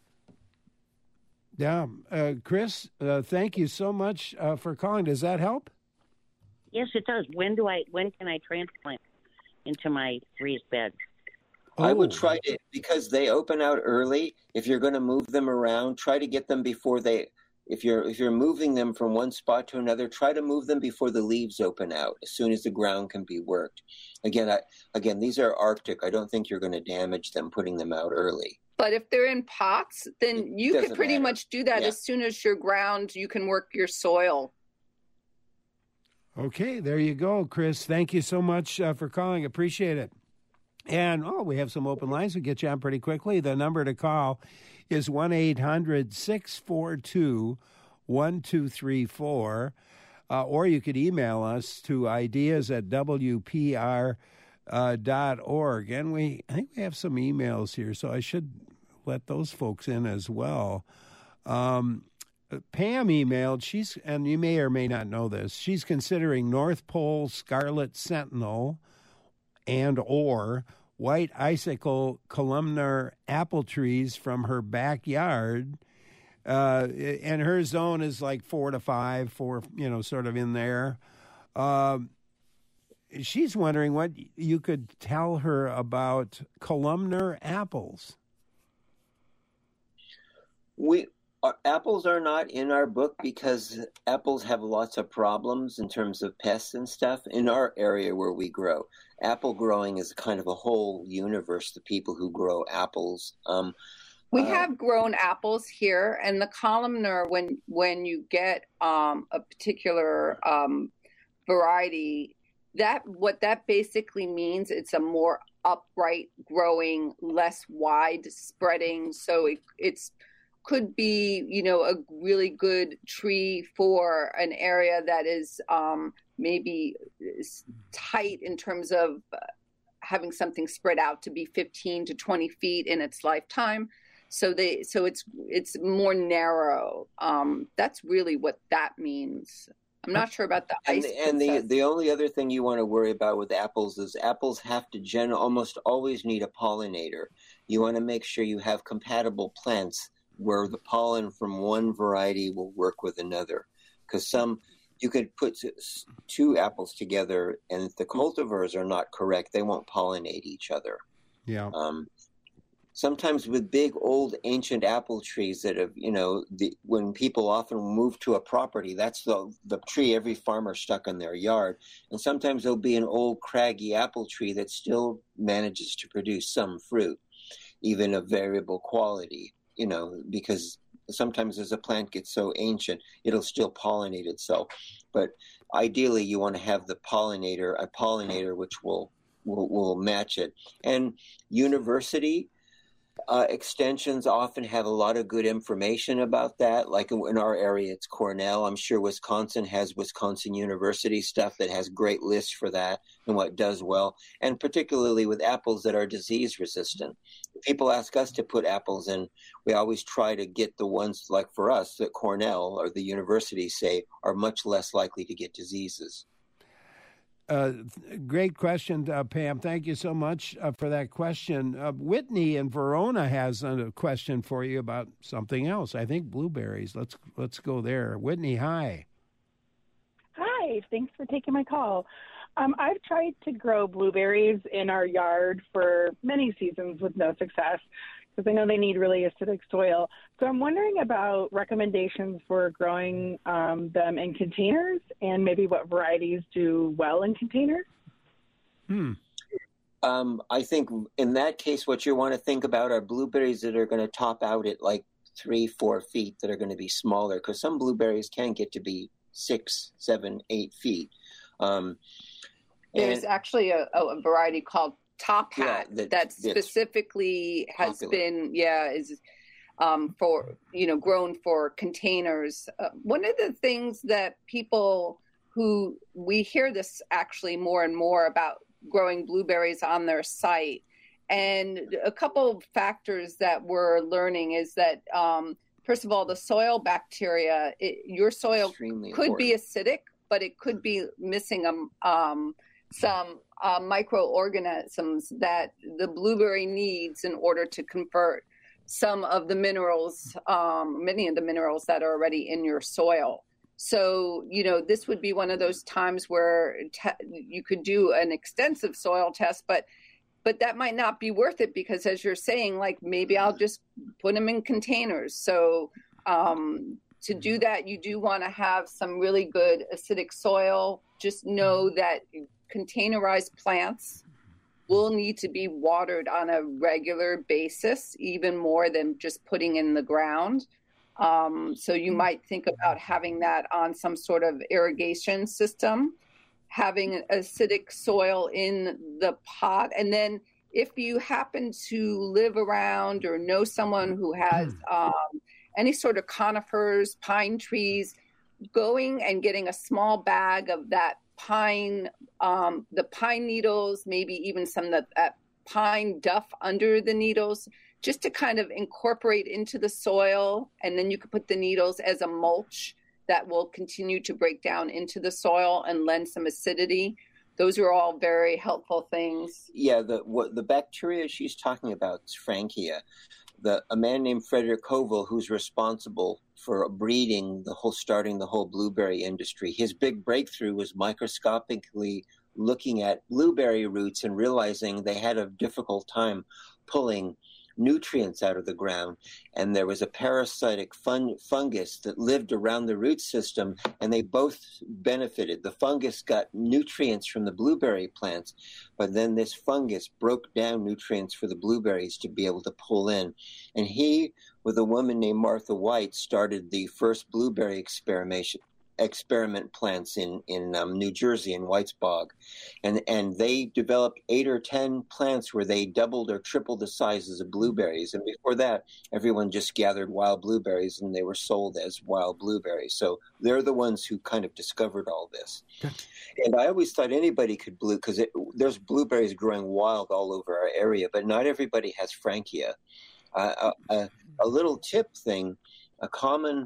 [SPEAKER 1] Yeah. Uh, Chris, uh, thank you so much uh, for calling. Does that help?
[SPEAKER 6] Yes, it does. When do I? When can I transplant into my raised bed?
[SPEAKER 3] Oh. I would try to, because they open out early. If you're going to move them around, try to get them before they if you're if you're moving them from one spot to another, try to move them before the leaves open out, as soon as the ground can be worked. Again, I, again, these are Arctic. I don't think you're going to damage them putting them out early.
[SPEAKER 2] But if they're in pots, then you could pretty
[SPEAKER 3] matter.
[SPEAKER 2] much do that
[SPEAKER 3] Yeah.
[SPEAKER 2] as soon as your ground, you can work your soil.
[SPEAKER 1] Okay, there you go, Chris. Thank you so much uh, for calling. Appreciate it. And, oh, we have some open lines. We'll get you on pretty quickly. The number to call is one eight hundred six four two one two three four. Uh, or you could email us to ideas at w p r dot org. And we, I think we have some emails here, so I should let those folks in as well. Um, Pam emailed, she's, and you may or may not know this, she's considering North Pole Scarlet Sentinel and or white icicle columnar apple trees from her backyard. Uh, and her zone is like four to five, four, you know, sort of in there. Um, she's wondering what you could tell her about columnar apples.
[SPEAKER 3] We uh, apples are not in our book because apples have lots of problems in terms of pests and stuff in our area where we grow. Apple growing is kind of a whole universe, the people who grow apples. Um,
[SPEAKER 2] We
[SPEAKER 3] uh,
[SPEAKER 2] have grown apples here, and the columnar, when when you get um, a particular um, variety, that what that basically means, it's a more upright growing, less wide spreading. So it it's could be, you know, a really good tree for an area that is um, maybe tight in terms of having something spread out to be fifteen to twenty feet in its lifetime. So they, so it's it's more narrow. Um, that's really what that means. I'm not sure about the
[SPEAKER 3] and,
[SPEAKER 2] ice.
[SPEAKER 3] and the
[SPEAKER 2] princess.
[SPEAKER 3] the only other thing you want to worry about with apples is apples have to gen almost always need a pollinator. You want to make sure you have compatible plants where the pollen from one variety will work with another. Because some you could put two apples together, and if the cultivars are not correct, they won't pollinate each other.
[SPEAKER 1] Yeah.
[SPEAKER 3] Um, Sometimes with big, old, ancient apple trees that have, you know, the, when people often move to a property, that's the the tree every farmer stuck in their yard. And sometimes there'll be an old, craggy apple tree that still manages to produce some fruit, even of variable quality, you know, because sometimes as a plant gets so ancient, it'll still pollinate itself. But ideally, you want to have the pollinator, a pollinator which will will, will match it. And university Uh, extensions often have a lot of good information about that. Like in, in our area, it's Cornell. I'm sure Wisconsin has Wisconsin University stuff that has great lists for that and what does well, and particularly with apples that are disease resistant. People ask us to put apples in. We always try to get the ones, like for us, that Cornell or the university say are much less likely to get diseases.
[SPEAKER 1] Uh, great question, uh, Pam. Thank you so much uh, for that question. Uh, Whitney in Verona has a question for you about something else. I think blueberries. Let's let's go there. Whitney, hi.
[SPEAKER 7] Hi. Thanks for taking my call. Um, I've tried to grow blueberries in our yard for many seasons with no success because I know they need really acidic soil. So I'm wondering about recommendations for growing um, them in containers and maybe what varieties do well in containers.
[SPEAKER 1] Hmm.
[SPEAKER 3] Um, I think in that case, what you want to think about are blueberries that are going to top out at like three, four feet that are going to be smaller, because some blueberries can get to be six, seven, eight feet. Um,
[SPEAKER 2] There's
[SPEAKER 3] and,
[SPEAKER 2] actually a, a variety called Top Hat
[SPEAKER 3] yeah, that,
[SPEAKER 2] that specifically has
[SPEAKER 3] popular.
[SPEAKER 2] been, yeah, is um, for, you know, grown for containers. Uh, one of the things that people who, we hear this actually more and more about growing blueberries on their site. And a couple of factors that we're learning is that, um, first of all, the soil bacteria, it, your soil
[SPEAKER 3] Extremely
[SPEAKER 2] could
[SPEAKER 3] important.
[SPEAKER 2] be acidic, but it could be missing a, um, some uh, microorganisms that the blueberry needs in order to convert some of the minerals, um, many of the minerals that are already in your soil. So, you know, this would be one of those times where te- you could do an extensive soil test, but but that might not be worth it because, as you're saying, like maybe I'll just put them in containers. So um, to do that, you do want to have some really good acidic soil. Just know that containerized plants will need to be watered on a regular basis, even more than just putting in the ground. Um, so you might think about having that on some sort of irrigation system, having acidic soil in the pot. And then if you happen to live around or know someone who has um, any sort of conifers, pine trees, going and getting a small bag of that pine, um, the pine needles, maybe even some of that pine duff under the needles, just to kind of incorporate into the soil. And then you could put the needles as a mulch that will continue to break down into the soil and lend some acidity. Those are all very helpful things.
[SPEAKER 3] Yeah, the what the bacteria she's talking about is Frankia. The a man named Frederick Koval, who's responsible for breeding the whole, starting the whole blueberry industry. His big breakthrough was microscopically looking at blueberry roots and realizing they had a difficult time pulling nutrients out of the ground. And there was a parasitic fun, fungus that lived around the root system, and they both benefited. The fungus got nutrients from the blueberry plants, but then this fungus broke down nutrients for the blueberries to be able to pull in. And he, with a woman named Martha White, started the first blueberry experimentation experiment plants in in um, New Jersey, in White's Bog, and and they developed eight or ten plants where they doubled or tripled the sizes of blueberries. And before that, everyone just gathered wild blueberries and they were sold as wild blueberries. So they're the ones who kind of discovered all this. And I always thought anybody could blue because there's blueberries growing wild all over our area, but not everybody has Frankia. Uh, a, a, a little tip thing, a common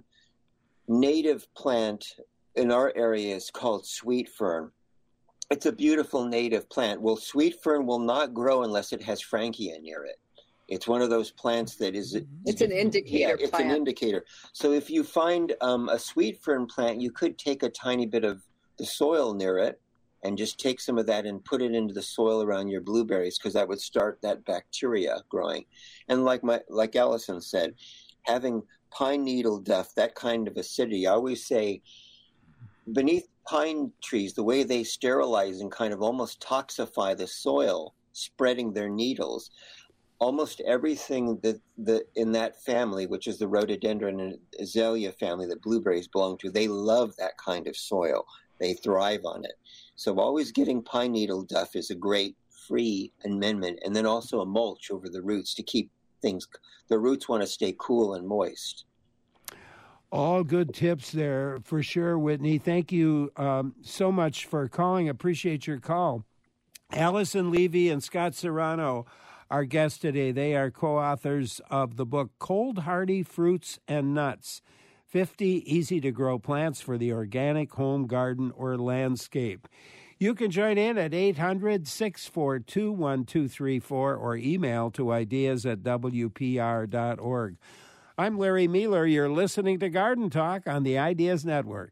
[SPEAKER 3] native plant in our area is called sweet fern. It's a beautiful native plant. Well, sweet fern will not grow unless it has Frankia near it. It's one of those plants that is...
[SPEAKER 2] It's an indicator
[SPEAKER 3] yeah, it's
[SPEAKER 2] plant.
[SPEAKER 3] an indicator. So if you find um, a sweet fern plant, you could take a tiny bit of the soil near it and just take some of that and put it into the soil around your blueberries, because that would start that bacteria growing. And like my like Allison said, having pine needle duff, that kind of acidity. I always say beneath pine trees, the way they sterilize and kind of almost toxify the soil, spreading their needles, almost everything that the in that family, which is the rhododendron and azalea family that blueberries belong to, they love that kind of soil. They thrive on it. So always getting pine needle duff is a great free amendment, and then also a mulch over the roots to keep things, the roots want to stay cool and moist.
[SPEAKER 1] All good tips there for sure, Whitney. Thank you um, so much for calling. Appreciate your call. Allison Levy and Scott Serrano, our guests today. They are co-authors of the book Cold Hardy Fruits and Nuts, fifty easy-to-grow plants for the organic home, garden, or landscape. You can join in at eight hundred, six four two, one two three four or email to ideas at w p r dot org. I'm Larry Mueller. You're listening to Garden Talk on the Ideas Network.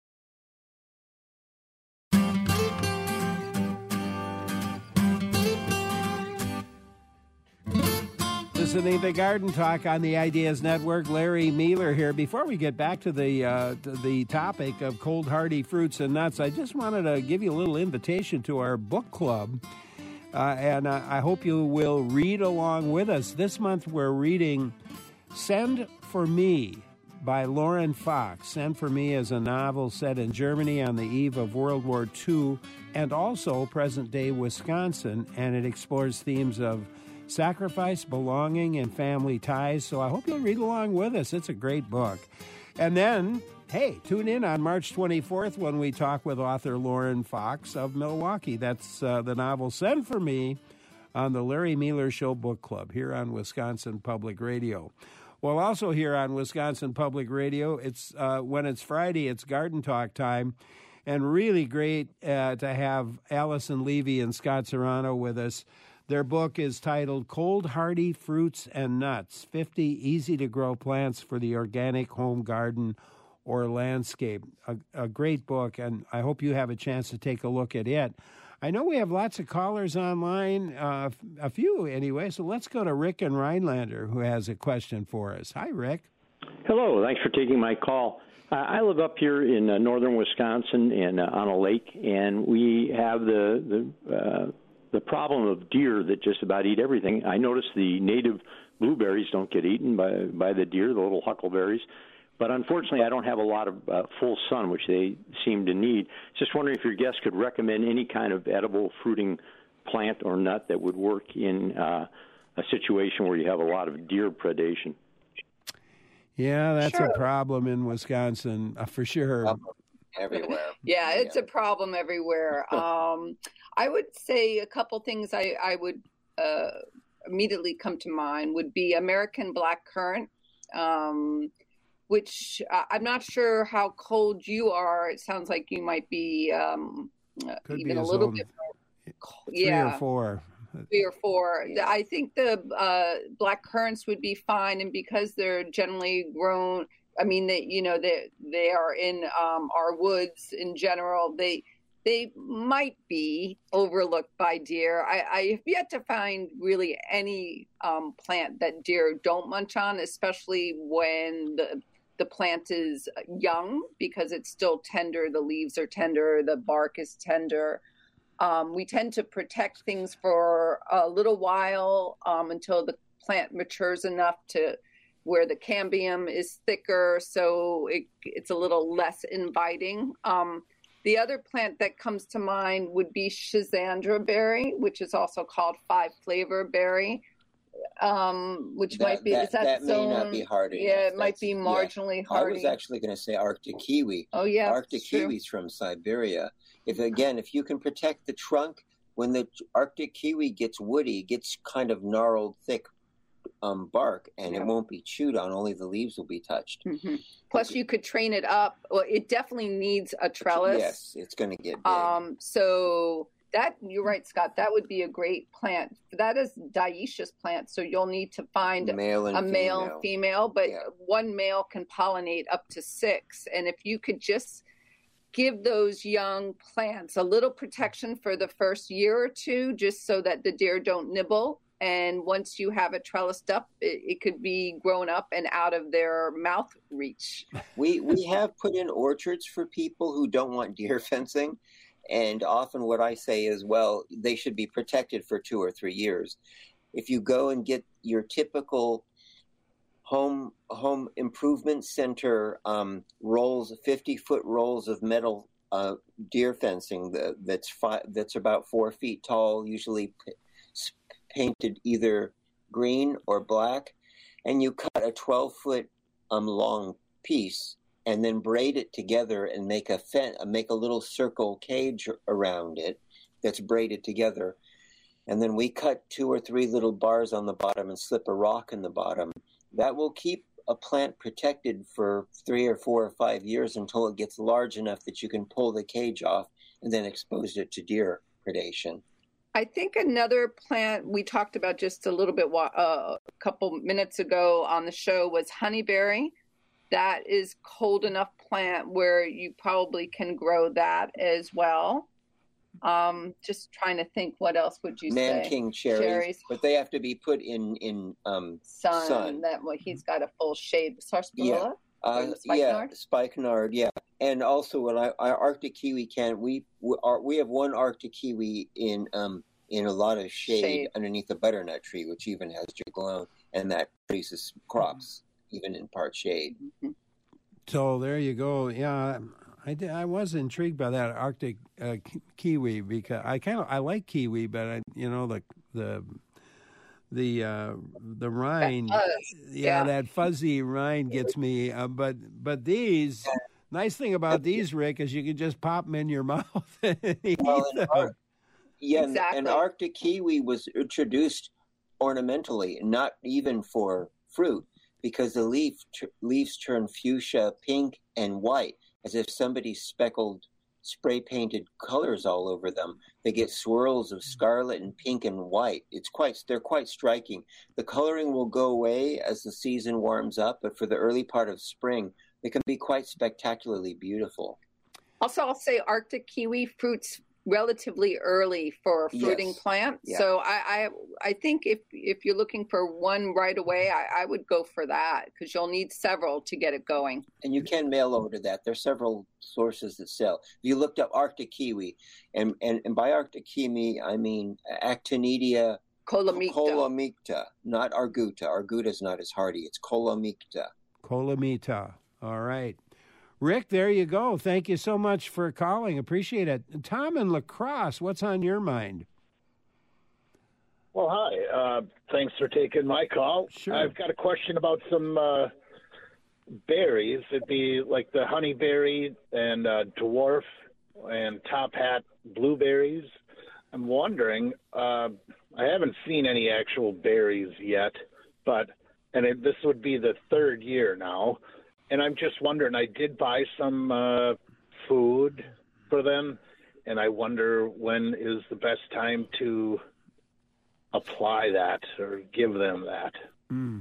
[SPEAKER 1] Listening to Garden Talk on the Ideas Network. Larry Mueller here. Before we get back to the uh, to the topic of cold hardy fruits and nuts, I just wanted to give you a little invitation to our book club, uh, and uh, I hope you will read along with us. This month we're reading Send for Me by Lauren Fox. Send for Me is a novel set in Germany on the eve of World War Two and also present-day Wisconsin, and it explores themes of sacrifice, belonging, and family ties. So I hope you'll read along with us. It's a great book. And then, hey, tune in on March twenty-fourth when we talk with author Lauren Fox of Milwaukee. That's uh, the novel Send for Me on the Larry Mueller Show Book Club here on Wisconsin Public Radio. Well, also here on Wisconsin Public Radio, it's uh, when it's Friday, it's Garden Talk time. And really great uh, to have Allison Levy and Scott Serrano with us. Their book is titled Cold Hardy Fruits and Nuts, fifty Easy-to-Grow Plants for the Organic Home, Garden, or Landscape. A, a great book, and I hope you have a chance to take a look at it. I know we have lots of callers online, uh, a few anyway, so let's go to Rick in Rhinelander, who has a question for us. Hi, Rick.
[SPEAKER 8] Hello, thanks for taking my call. Uh, I live up here in uh, northern Wisconsin and uh, on a lake, and we have the the uh, the problem of deer that just about eat everything. I notice the native blueberries don't get eaten by by the deer, the little huckleberries. But unfortunately, I don't have a lot of uh, full sun, which they seem to need. Just wondering if your guest could recommend any kind of edible fruiting plant or nut that would work in uh, a situation where you have a lot of deer predation.
[SPEAKER 1] Yeah, that's
[SPEAKER 2] Sure.
[SPEAKER 1] a problem in Wisconsin, uh, for sure.
[SPEAKER 3] Everywhere.
[SPEAKER 2] Yeah, it's
[SPEAKER 3] Yeah.
[SPEAKER 2] a problem everywhere. Um, I would say a couple things I, I would uh, immediately come to mind would be American black currant, um, which I- I'm not sure how cold you are. It sounds like you might be um, uh,
[SPEAKER 1] Could
[SPEAKER 2] even
[SPEAKER 1] be
[SPEAKER 2] a
[SPEAKER 1] as
[SPEAKER 2] little
[SPEAKER 1] old
[SPEAKER 2] bit more cold.
[SPEAKER 1] Three
[SPEAKER 2] Yeah.
[SPEAKER 1] or four.
[SPEAKER 2] Three or four.
[SPEAKER 3] Yeah.
[SPEAKER 2] I think the uh, black currants would be fine, and because they're generally grown, I mean, they you know they they are in um, our woods in general. They they might be overlooked by deer. I, I have yet to find really any um, plant that deer don't munch on, especially when the the plant is young, because it's still tender. The leaves are tender. The bark is tender. Um, we tend to protect things for a little while um, until the plant matures enough to where the cambium is thicker, so it, it's a little less inviting. Um, the other plant that comes to mind would be Schisandra berry, which is also called five flavor berry, um, which
[SPEAKER 3] That,
[SPEAKER 2] might be
[SPEAKER 3] that,
[SPEAKER 2] is that,
[SPEAKER 3] that may
[SPEAKER 2] zone?
[SPEAKER 3] not be hardy.
[SPEAKER 2] Yeah,
[SPEAKER 3] enough.
[SPEAKER 2] it might
[SPEAKER 3] That's-
[SPEAKER 2] be
[SPEAKER 3] yeah.
[SPEAKER 2] marginally
[SPEAKER 3] I
[SPEAKER 2] hardy.
[SPEAKER 3] was actually going to say Arctic kiwi.
[SPEAKER 2] oh yeah,
[SPEAKER 3] Arctic
[SPEAKER 2] it's true.
[SPEAKER 3] kiwis from Siberia. If again, if you can protect the trunk, when the Arctic kiwi gets woody, it gets kind of gnarled, thick um, bark, and
[SPEAKER 2] Yeah.
[SPEAKER 3] it won't be chewed on. Only the leaves will be touched.
[SPEAKER 2] hmm Plus, you could train it up. Well, it definitely needs a trellis.
[SPEAKER 3] Yes, it's going to get big.
[SPEAKER 2] Um, so that you're right, Scott. That would be a great plant. That is dioecious plant. So you'll need to find
[SPEAKER 3] male and
[SPEAKER 2] a male
[SPEAKER 3] female.
[SPEAKER 2] and female, but
[SPEAKER 3] Yeah.
[SPEAKER 2] one male can pollinate up to six. And if you could just give those young plants a little protection for the first year or two, just so that the deer don't nibble. And once you have it trellised up, it, it could be grown up and out of their mouth reach.
[SPEAKER 3] We we have put in orchards for people who don't want deer fencing, and often what I say is, well, they should be protected for two or three years. If you go and get your typical home home improvement center um, rolls, fifty foot rolls of metal uh, deer fencing that, that's five, that's about four feet tall, usually p- painted either green or black, and you cut a twelve foot um, long piece and then braid it together and make a fen- make a little circle cage around it that's braided together. And then we cut two or three little bars on the bottom and slip a rock in the bottom. That will keep a plant protected for three or four or five years until it gets large enough that you can pull the cage off and then expose it to deer predation.
[SPEAKER 2] I think another plant we talked about just a little bit uh, a couple minutes ago on the show was honeyberry. That is cold enough plant where you probably can grow that as well. Um, just trying to think, what else would you say?
[SPEAKER 3] Nanking cherries,
[SPEAKER 2] Cherries.
[SPEAKER 3] but they have to be put in in um,
[SPEAKER 2] Sun.
[SPEAKER 3] sun.
[SPEAKER 2] That well, he's got a full shade. Sarsaparilla.
[SPEAKER 3] Uh,
[SPEAKER 2] Or
[SPEAKER 3] yeah,
[SPEAKER 2] spikenard?
[SPEAKER 3] spikenard, yeah. And also, when I, our Arctic kiwi can, we we, are, we have one Arctic kiwi in um in a lot of shade,
[SPEAKER 2] Shade.
[SPEAKER 3] underneath the butternut tree, which even has juglone, and that produces crops even in part shade.
[SPEAKER 2] Mm-hmm.
[SPEAKER 1] So there you go. Yeah, I, did, I was intrigued by that Arctic uh, ki- kiwi because I kind of I like kiwi, but I, you know the the the uh, the rind,
[SPEAKER 2] fuzz,
[SPEAKER 1] yeah,
[SPEAKER 2] yeah.
[SPEAKER 1] that fuzzy rind gets me. Uh, but but these nice thing about these, Rick, is you can just pop them in your mouth and eat
[SPEAKER 3] Well, and
[SPEAKER 1] them.
[SPEAKER 3] Ar- yeah, and-
[SPEAKER 2] Exactly.
[SPEAKER 3] and Arctic kiwi was introduced ornamentally, not even for fruit, because the leaf t- leaves turn fuchsia, pink, and white, as if somebody speckled spray painted colors all over them. They get swirls of scarlet and pink and white. It's quite they're quite striking. The coloring will go away as the season warms up, but for the early part of spring, they can be quite spectacularly beautiful.
[SPEAKER 2] Also, I'll say Arctic kiwi fruits relatively early for a fruiting
[SPEAKER 3] Yes.
[SPEAKER 2] plant.
[SPEAKER 3] Yeah.
[SPEAKER 2] So I, I I think if if you're looking for one right away, I, I would go for that because you'll need several to get it going.
[SPEAKER 3] And you can mail order that. There's several sources that sell. If you looked up Arctic kiwi, and, and, and by Arctic kiwi, I mean Actinidia
[SPEAKER 2] Colamicta.
[SPEAKER 3] colamicta, not Arguta. Arguta is not as hardy. It's Colamicta.
[SPEAKER 1] Colamita. All right. Rick, there you go. Thank you so much for calling. Appreciate it. Tom in La Crosse, what's on your mind?
[SPEAKER 9] Well, hi. Uh, thanks for taking my call.
[SPEAKER 1] Sure.
[SPEAKER 9] I've got a question about some uh, berries. It'd be like the honeyberry and uh, dwarf and top hat blueberries. I'm wondering, uh, I haven't seen any actual berries yet, but and it, this would be the third year now. And I'm just wondering, I did buy some uh, food for them, and I wonder when is the best time to apply that or give them that.
[SPEAKER 1] Mm.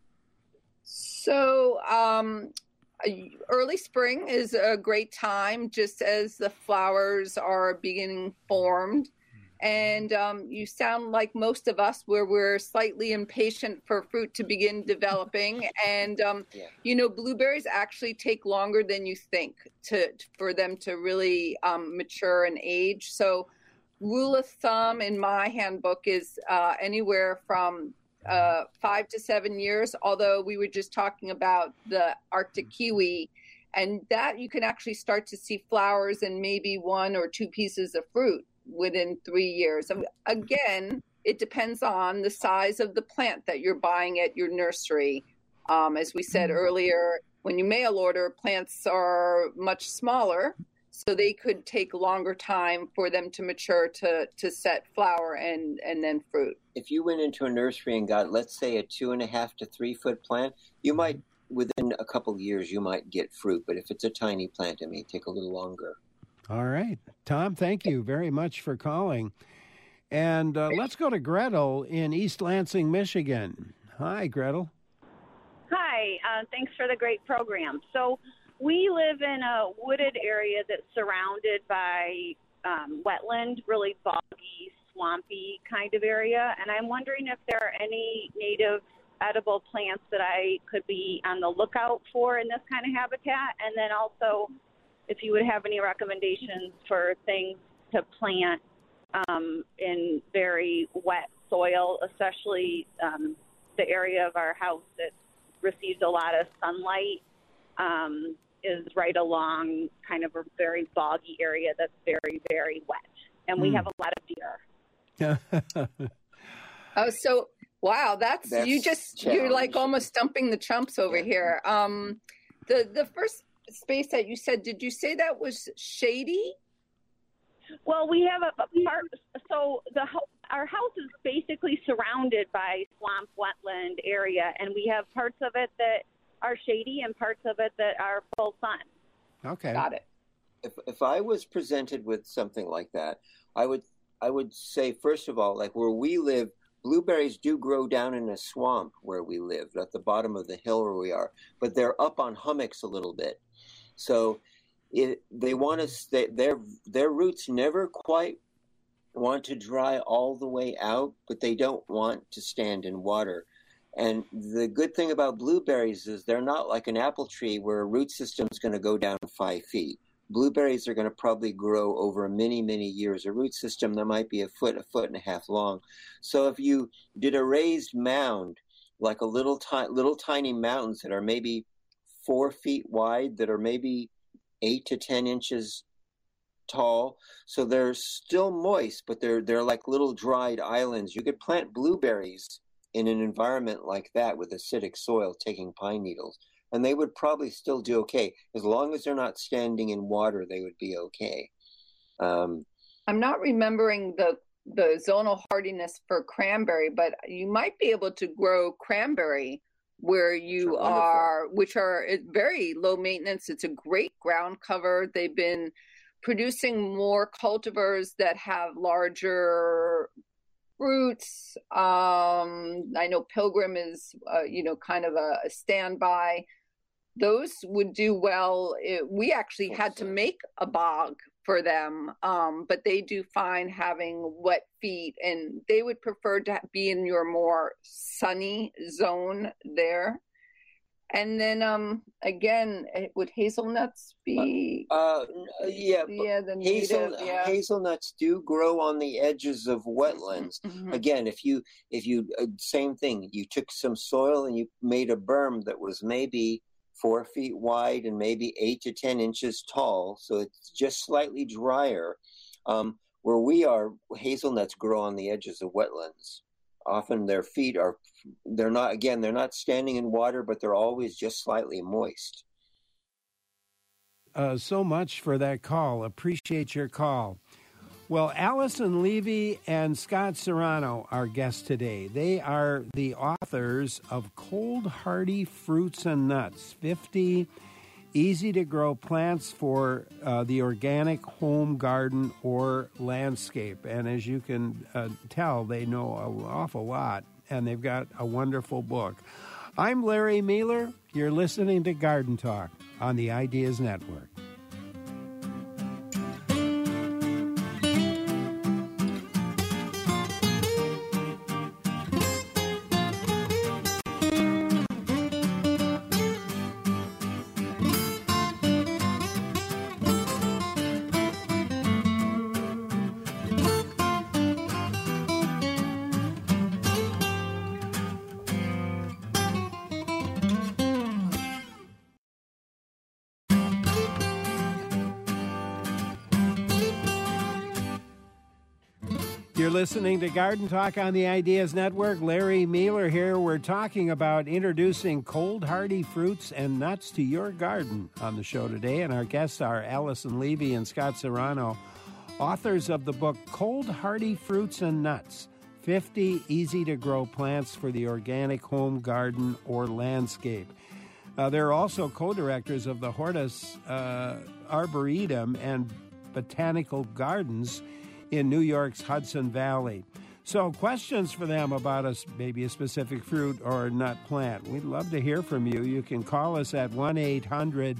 [SPEAKER 2] So um, early spring is a great time, just as the flowers are beginning formed. And um, you sound like most of us, where we're slightly impatient for fruit to begin developing. And, um,
[SPEAKER 3] Yeah.
[SPEAKER 2] you know, blueberries actually take longer than you think to for them to really um, mature and age. So rule of thumb in my handbook is uh, anywhere from uh, five to seven years, although we were just talking about the Arctic kiwi. And that you can actually start to see flowers and maybe one or two pieces of fruit within three years. And again, it depends on the size of the plant that you're buying at your nursery. Um, as we said earlier, when you mail order, plants are much smaller, so they could take longer time for them to mature to, to set flower and, and then fruit.
[SPEAKER 3] If you went into a nursery and got, let's say, a two and a half to three foot plant, you might, within a couple of years, you might get fruit. But if it's a tiny plant, it may take a little longer.
[SPEAKER 1] All right. Tom, thank you very much for calling. And uh, let's go to Gretel in East Lansing, Michigan. Hi, Gretel.
[SPEAKER 10] Hi. Uh, thanks for the great program. So we live in a wooded area that's surrounded by um, wetland, really boggy, swampy kind of area. And I'm wondering if there are any native edible plants that I could be on the lookout for in this kind of habitat. And then also, if you would have any recommendations for things to plant um, in very wet soil, especially um, the area of our house that receives a lot of sunlight um, is right along kind of a very boggy area that's very, very wet. And we mm. have a lot of deer.
[SPEAKER 2] Oh, so, wow, that's,
[SPEAKER 3] that's
[SPEAKER 2] you just, you're like almost stumping the chumps over yeah. here. Um, the, the first space that you said, did you say that was shady?
[SPEAKER 10] Well, we have a, a part, so the our house is basically surrounded by swamp wetland area, and we have parts of it that are shady and parts of it that are full sun.
[SPEAKER 1] Okay.
[SPEAKER 2] Got it.
[SPEAKER 3] If if I was presented with something like that, I would I would say, first of all, like where we live, blueberries do grow down in a swamp where we live, at the bottom of the hill where we are, but they're up on hummocks a little bit. So it, they want to stay, their, their roots never quite want to dry all the way out, but they don't want to stand in water. And the good thing about blueberries is they're not like an apple tree where a root system is going to go down five feet. Blueberries are going to probably grow over many, many years. A root system that might be a foot, a foot and a half long. So if you did a raised mound, like a little, ti- little tiny mountains that are maybe four feet wide, that are maybe eight to ten inches tall, so they're still moist, but they're they're like little dried islands. You could plant blueberries in an environment like that with acidic soil, taking pine needles, and they would probably still do okay. As long as they're not standing in water, they would be okay. Um,
[SPEAKER 2] I'm not remembering the the zonal hardiness for cranberry, but you might be able to grow cranberry where you are, which are very low maintenance. It's a great ground cover. They've been producing more cultivars that have larger fruits. Um, I know Pilgrim is, uh, you know, kind of a, a standby. Those would do well. It, we actually had to make a bog for them, um, but they do find having wet feet, and they would prefer to be in your more sunny zone there. And then um, again, would hazelnuts be?
[SPEAKER 3] Uh, uh, yeah,
[SPEAKER 2] yeah, the
[SPEAKER 3] hazel,
[SPEAKER 2] native, yeah.
[SPEAKER 3] hazelnuts do grow on the edges of wetlands.
[SPEAKER 2] Mm-hmm.
[SPEAKER 3] Again, if you if you uh, same thing, you took some soil and you made a berm that was maybe four feet wide and maybe eight to ten inches tall, so it's just slightly drier. Um, where we are, hazelnuts grow on the edges of wetlands. Often their feet are, they're not, again, they're not standing in water, but they're always just slightly moist.
[SPEAKER 1] Uh, so much for that call. Appreciate your call. Well, Allison Levy and Scott Serrano are guests today. They are the authors of Cold Hardy Fruits and Nuts, fifty easy-to-grow plants for uh, the organic home garden or landscape. And as you can uh, tell, they know an awful lot, and they've got a wonderful book. I'm Larry Mueller. You're listening to Garden Talk on the Ideas Network. You're listening to Garden Talk on the Ideas Network. Larry Mueller here. We're talking about introducing cold, hardy fruits and nuts to your garden on the show today. And our guests are Allison Levy and Scott Serrano, authors of the book Cold, Hardy Fruits and Nuts, fifty easy-to-grow plants for the organic home garden or landscape. Uh, they're also co-directors of the Hortus uh, Arboretum and Botanical Gardens in New York's Hudson Valley. So questions for them about us, maybe a specific fruit or nut plant. We'd love to hear from you. You can call us at one eight hundred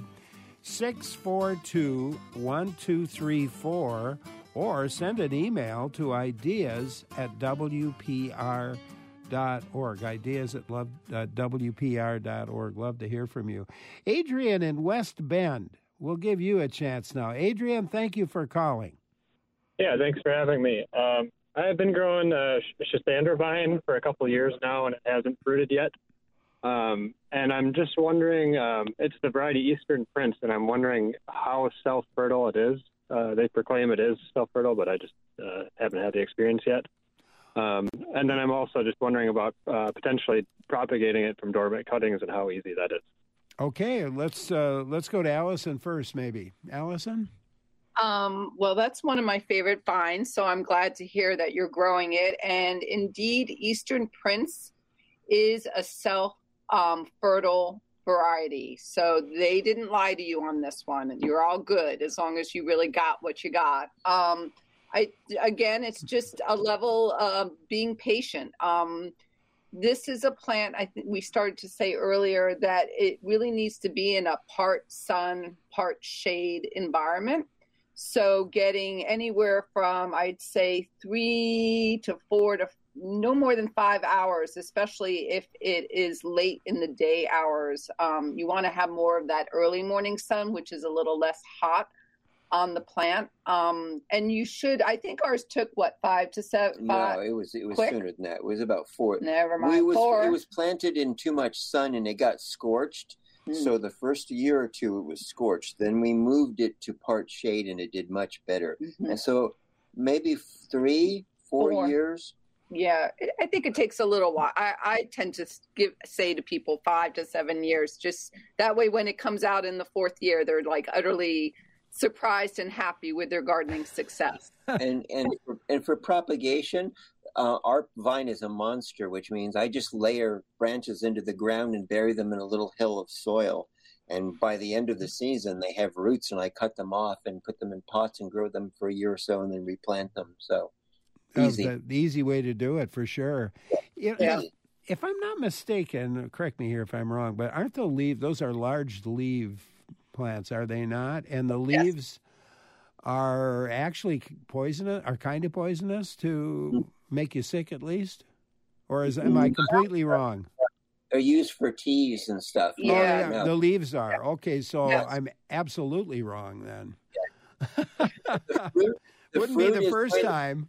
[SPEAKER 1] six four two one two three four or send an email to ideas at w p r dot org. Ideas at love, uh, w p r dot org. Love to hear from you. Adrian in West Bend, we'll give you a chance now. Adrian, thank you for calling.
[SPEAKER 11] Yeah, thanks for having me. Um, I've been growing a Schisandra vine for a couple of years now, and it hasn't fruited yet. Um, and I'm just wondering, um, it's the variety Eastern Prince, and I'm wondering how self-fertile it is. Uh, they proclaim it is self-fertile, but I just uh, haven't had the experience yet. Um, and then I'm also just wondering about uh, potentially propagating it from dormant cuttings and how easy that is.
[SPEAKER 1] Okay, let's uh, let's go to Allison first, maybe. Allison?
[SPEAKER 2] Um, well, that's one of my favorite vines, so I'm glad to hear that you're growing it. And indeed, Eastern Prince is a self-fertile um, variety. So they didn't lie to you on this one. You're all good as long as you really got what you got. Um, I again, it's just a level of being patient. Um, this is a plant, I think we started to say earlier, that it really needs to be in a part sun, part shade environment. So getting anywhere from, I'd say, three to four to no more than five hours, especially if it is late in the day hours. Um, you want to have more of that early morning sun, which is a little less hot on the plant. Um, and you should, I think ours took, what, five to seven? Five?
[SPEAKER 3] No, it was it was
[SPEAKER 2] Quick?
[SPEAKER 3] sooner than that. It was about four.
[SPEAKER 2] Never mind,
[SPEAKER 3] it was,
[SPEAKER 2] four.
[SPEAKER 3] It was planted in too much sun and it got scorched. Mm. So the first year or two it was scorched. Then we moved it to part shade and it did much better. Mm-hmm. And so maybe three, four, four. years.
[SPEAKER 2] Yeah, I think it takes a little while. I, I tend to give say to people five to seven years. Just that way when it comes out in the fourth year, they're like utterly surprised and happy with their gardening success.
[SPEAKER 3] and and for, and for propagation, uh, our vine is a monster, which means I just layer branches into the ground and bury them in a little hill of soil. And by the end of the season, they have roots, and I cut them off and put them in pots and grow them for a year or so, and then replant them. So easy,
[SPEAKER 1] the, the easy way to do it for sure.
[SPEAKER 3] Yeah.
[SPEAKER 1] You know, if I'm not mistaken, correct me here if I'm wrong, but aren't the leaves? Those are large leaf plants, are they not? And the leaves.
[SPEAKER 2] Yes.
[SPEAKER 1] are actually poisonous, are kind of poisonous to make you sick at least? Or is am I completely wrong?
[SPEAKER 3] They're used for teas and stuff.
[SPEAKER 1] Yeah, oh, yeah.
[SPEAKER 3] No.
[SPEAKER 1] The leaves are. Okay, so
[SPEAKER 3] Yes.
[SPEAKER 1] I'm absolutely wrong then.
[SPEAKER 3] The fruit, the
[SPEAKER 1] Wouldn't be
[SPEAKER 3] fruit
[SPEAKER 1] the
[SPEAKER 3] is
[SPEAKER 1] first
[SPEAKER 3] great.
[SPEAKER 1] time.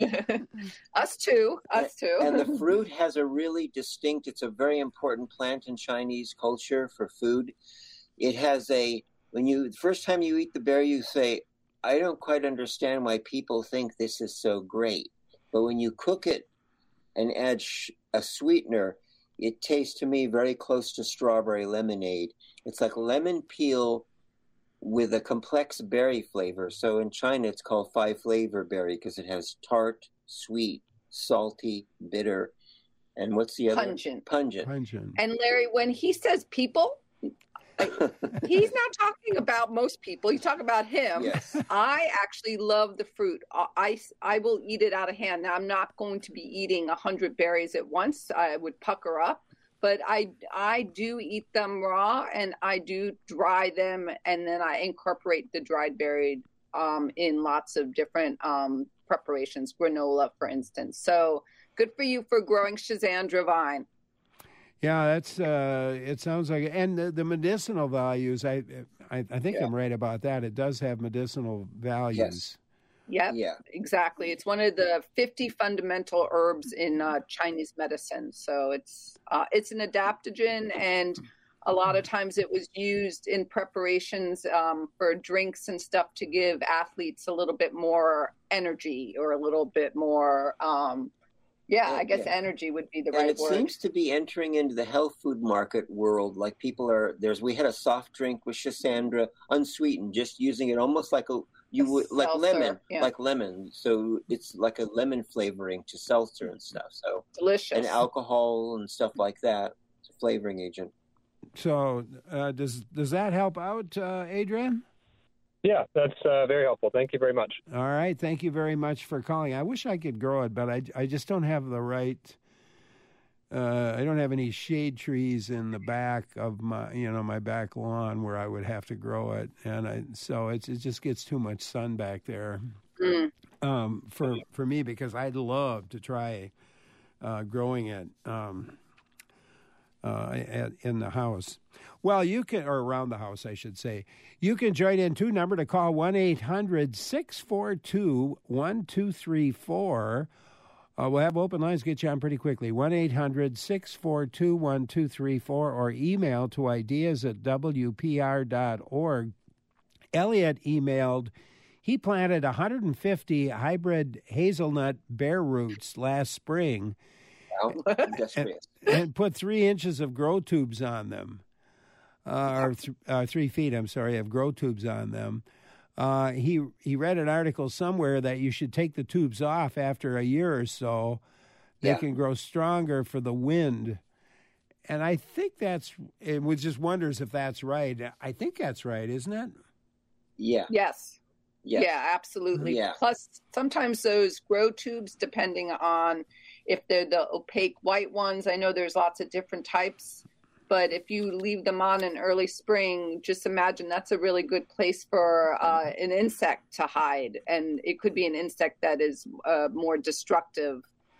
[SPEAKER 2] Us too. Us too.
[SPEAKER 3] And the fruit has a really distinct, it's a very important plant in Chinese culture for food. It has a, when you, the first time you eat the berry, you say, I don't quite understand why people think this is so great. But when you cook it and add sh- a sweetener, it tastes to me very close to strawberry lemonade. It's like lemon peel with a complex berry flavor. So in China, it's called five flavor berry because it has tart, sweet, salty, bitter, and what's the other?
[SPEAKER 2] Pungent.
[SPEAKER 3] Pungent.
[SPEAKER 1] Pungent.
[SPEAKER 2] And Larry, when he says people, I, he's not talking about most people. He's talking about him.
[SPEAKER 3] Yes.
[SPEAKER 2] I actually love the fruit. I, I, I will eat it out of hand. Now, I'm not going to be eating one hundred berries at once. I would pucker up. But I, I do eat them raw, and I do dry them, and then I incorporate the dried berry um, in lots of different um, preparations, granola, for instance. So good for you for growing Schisandra vine.
[SPEAKER 1] Yeah, that's. Uh, it sounds like, and the, the medicinal values. I, I, I think
[SPEAKER 2] Yeah.
[SPEAKER 1] I'm right about that. It does have medicinal values.
[SPEAKER 3] Yes.
[SPEAKER 2] Yep,
[SPEAKER 3] Yeah.
[SPEAKER 2] exactly. It's one of the fifty fundamental herbs in uh, Chinese medicine. So it's uh, it's an adaptogen, and a lot of times it was used in preparations um, for drinks and stuff to give athletes a little bit more energy or a little bit more, um, yeah, I guess
[SPEAKER 3] Yeah.
[SPEAKER 2] energy would be the
[SPEAKER 3] And
[SPEAKER 2] right
[SPEAKER 3] it
[SPEAKER 2] word.
[SPEAKER 3] seems to be entering into the health food market world. Like people are, there's, we had a soft drink with Schisandra, unsweetened, just using it almost like a, you would, like
[SPEAKER 2] Seltzer,
[SPEAKER 3] lemon,
[SPEAKER 2] yeah.
[SPEAKER 3] like lemon. So it's like a lemon flavoring to seltzer and stuff. So,
[SPEAKER 2] Delicious.
[SPEAKER 3] and alcohol and stuff like that. It's a flavoring agent.
[SPEAKER 1] So uh, does does that help out, uh, Adrian?
[SPEAKER 11] Yeah, that's uh, very helpful. Thank you very much.
[SPEAKER 1] All right. Thank you very much for calling. I wish I could grow it, but I, I just don't have the right. Uh, I don't have any shade trees in the back of my, you know, my back lawn where I would have to grow it, and I so it's it just gets too much sun back there
[SPEAKER 2] Mm.
[SPEAKER 1] um, for for me because I'd love to try uh, growing it um, uh, at, in the house. Well, you can, or around the house, I should say. You can join in too. Number to call one eight hundred six four two one two three four. Uh, we'll have open lines, get you on pretty quickly. one eight hundred six four two one two three four or email to ideas at w p r dot org. Elliot emailed, he planted one hundred fifty hybrid hazelnut bear roots last spring
[SPEAKER 3] Well, industrious.
[SPEAKER 1] and put three inches of grow tubes on them. Uh, or th- uh, three feet, I'm sorry, of grow tubes on them. Uh, he he read an article somewhere that you should take the tubes off after a year or so. They
[SPEAKER 3] Yeah.
[SPEAKER 1] can grow stronger for the wind. And I think that's, it was just wonders if that's right. I think that's right, isn't it?
[SPEAKER 3] Yeah.
[SPEAKER 2] Yes.
[SPEAKER 3] Yes.
[SPEAKER 2] Yeah, absolutely.
[SPEAKER 3] Yeah.
[SPEAKER 2] Plus, sometimes those grow tubes, depending on if they're the opaque white ones, I know there's lots of different types, but if you leave them on in early spring, just imagine that's a really good place for uh, an insect to hide. And it could be an insect that is uh, more destructive.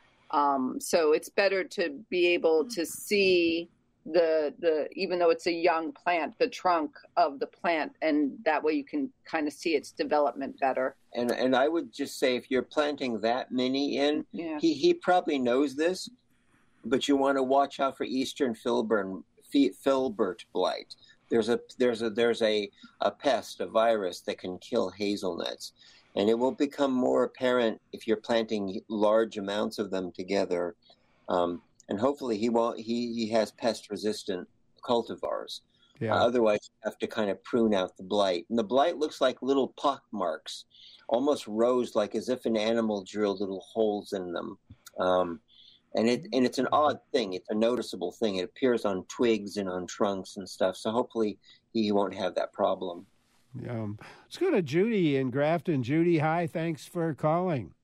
[SPEAKER 2] Um, so it's better to be able to see the the even though it's a young plant, the trunk of the plant, and that way you can kind of see its development better.
[SPEAKER 3] And and I would just say if you're planting that many in,
[SPEAKER 2] Yeah.
[SPEAKER 3] he, he probably knows this, but you want to watch out for Eastern filbert filbert blight. There's a there's a there's a, a pest, a virus that can kill hazelnuts, and it will become more apparent if you're planting large amounts of them together. Um, and hopefully he won't. He, he has pest resistant cultivars.
[SPEAKER 1] Yeah.
[SPEAKER 3] Uh, otherwise, you have to kind of prune out the blight. And the blight looks like little pock marks, almost rows, like as if an animal drilled little holes in them. Um, and it and it's an odd thing. It's a noticeable thing. It appears on twigs and on trunks and stuff. So hopefully he won't have that problem.
[SPEAKER 1] Um, let's go to Judy in Grafton. Judy, hi. Thanks for calling.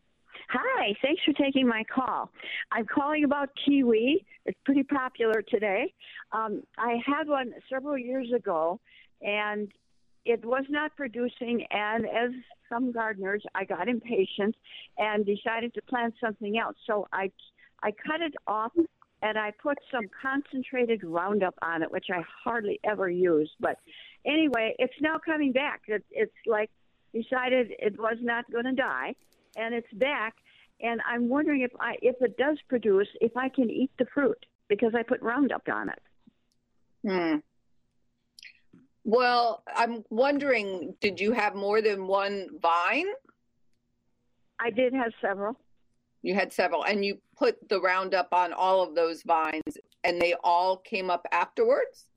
[SPEAKER 12] Hi, thanks for taking my call. I'm calling about kiwi. It's pretty popular today. Um, I had one several years ago, and it was not producing, and as some gardeners, I got impatient and decided to plant something else. So I, I cut it off, and I put some concentrated Roundup on it, which I hardly ever use. But anyway, it's now coming back. It, it's like decided it was not going to die, and it's back. And I'm wondering if I, if it does produce, if I can eat the fruit because I put Roundup on it.
[SPEAKER 2] Hmm. Well, I'm wondering, did you have more than one vine?
[SPEAKER 12] I did have several.
[SPEAKER 2] You had several, and you put the Roundup on all of those vines, and they all came up afterwards?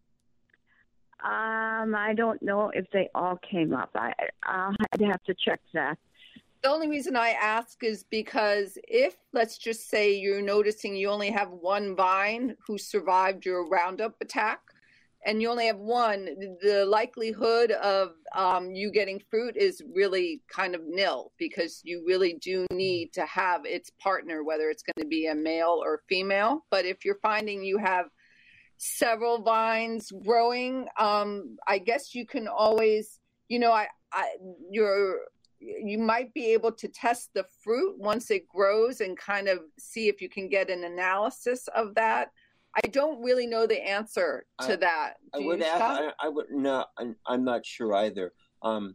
[SPEAKER 12] Um, I don't know if they all came up. I, I'll have to check that.
[SPEAKER 2] The only reason I ask is because if, let's just say, you're noticing you only have one vine who survived your Roundup attack, and you only have one, the likelihood of um, you getting fruit is really kind of nil, because you really do need to have its partner, whether it's going to be a male or female. But if you're finding you have several vines growing, um, I guess you can always, you know, I, I you're, you might be able to test the fruit once it grows and kind of see if you can get an analysis of that. I don't really know the answer to
[SPEAKER 3] I,
[SPEAKER 2] that. Do
[SPEAKER 3] I would
[SPEAKER 2] you,
[SPEAKER 3] ask,
[SPEAKER 2] Scott?
[SPEAKER 3] I, I would no, I'm, I'm not sure either. Um,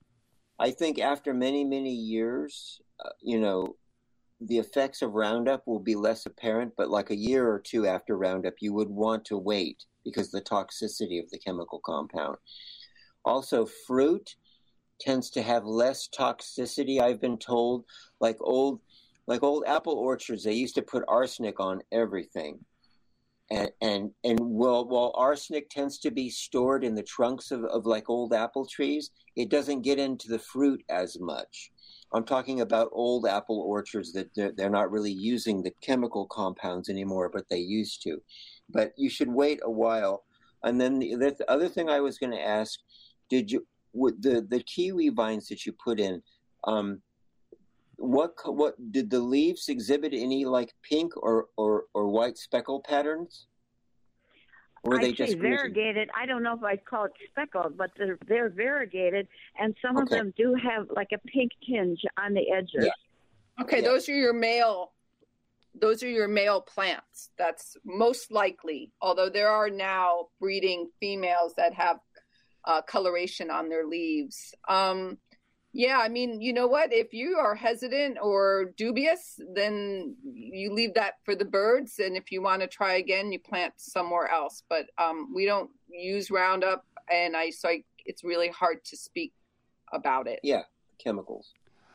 [SPEAKER 3] I think after many, many years, uh, you know, the effects of Roundup will be less apparent, but like a year or two after Roundup, you would want to wait because of the toxicity of the chemical compound. Also, fruit tends to have less toxicity, I've been told. Like old, like old apple orchards, they used to put arsenic on everything. And and and while, while arsenic tends to be stored in the trunks of, of like old apple trees, it doesn't get into the fruit as much. I'm talking about old apple orchards that they're, they're not really using the chemical compounds anymore, but they used to. But you should wait a while. And then the, the other thing I was going to ask, did you with the the kiwi vines that you put in? Um, What what did the leaves exhibit any like pink or, or, or white speckle patterns? Or were
[SPEAKER 12] I
[SPEAKER 3] they
[SPEAKER 12] say
[SPEAKER 3] just
[SPEAKER 12] variegated. I don't know if I'd call it speckled, but they're they're variegated, and some of
[SPEAKER 3] Okay.
[SPEAKER 12] them do have like a pink tinge on the edges.
[SPEAKER 3] Yeah.
[SPEAKER 2] Okay,
[SPEAKER 3] Yeah.
[SPEAKER 2] those are your male. Those are your male plants. That's most likely. Although there are now breeding females that have uh, coloration on their leaves. Um, yeah, I mean, you know what? If you are hesitant or dubious, then you leave that for the birds. And if you want to try again, you plant somewhere else. But um, we don't use Roundup, and I so I, it's really hard to speak about it.
[SPEAKER 3] Yeah, chemicals.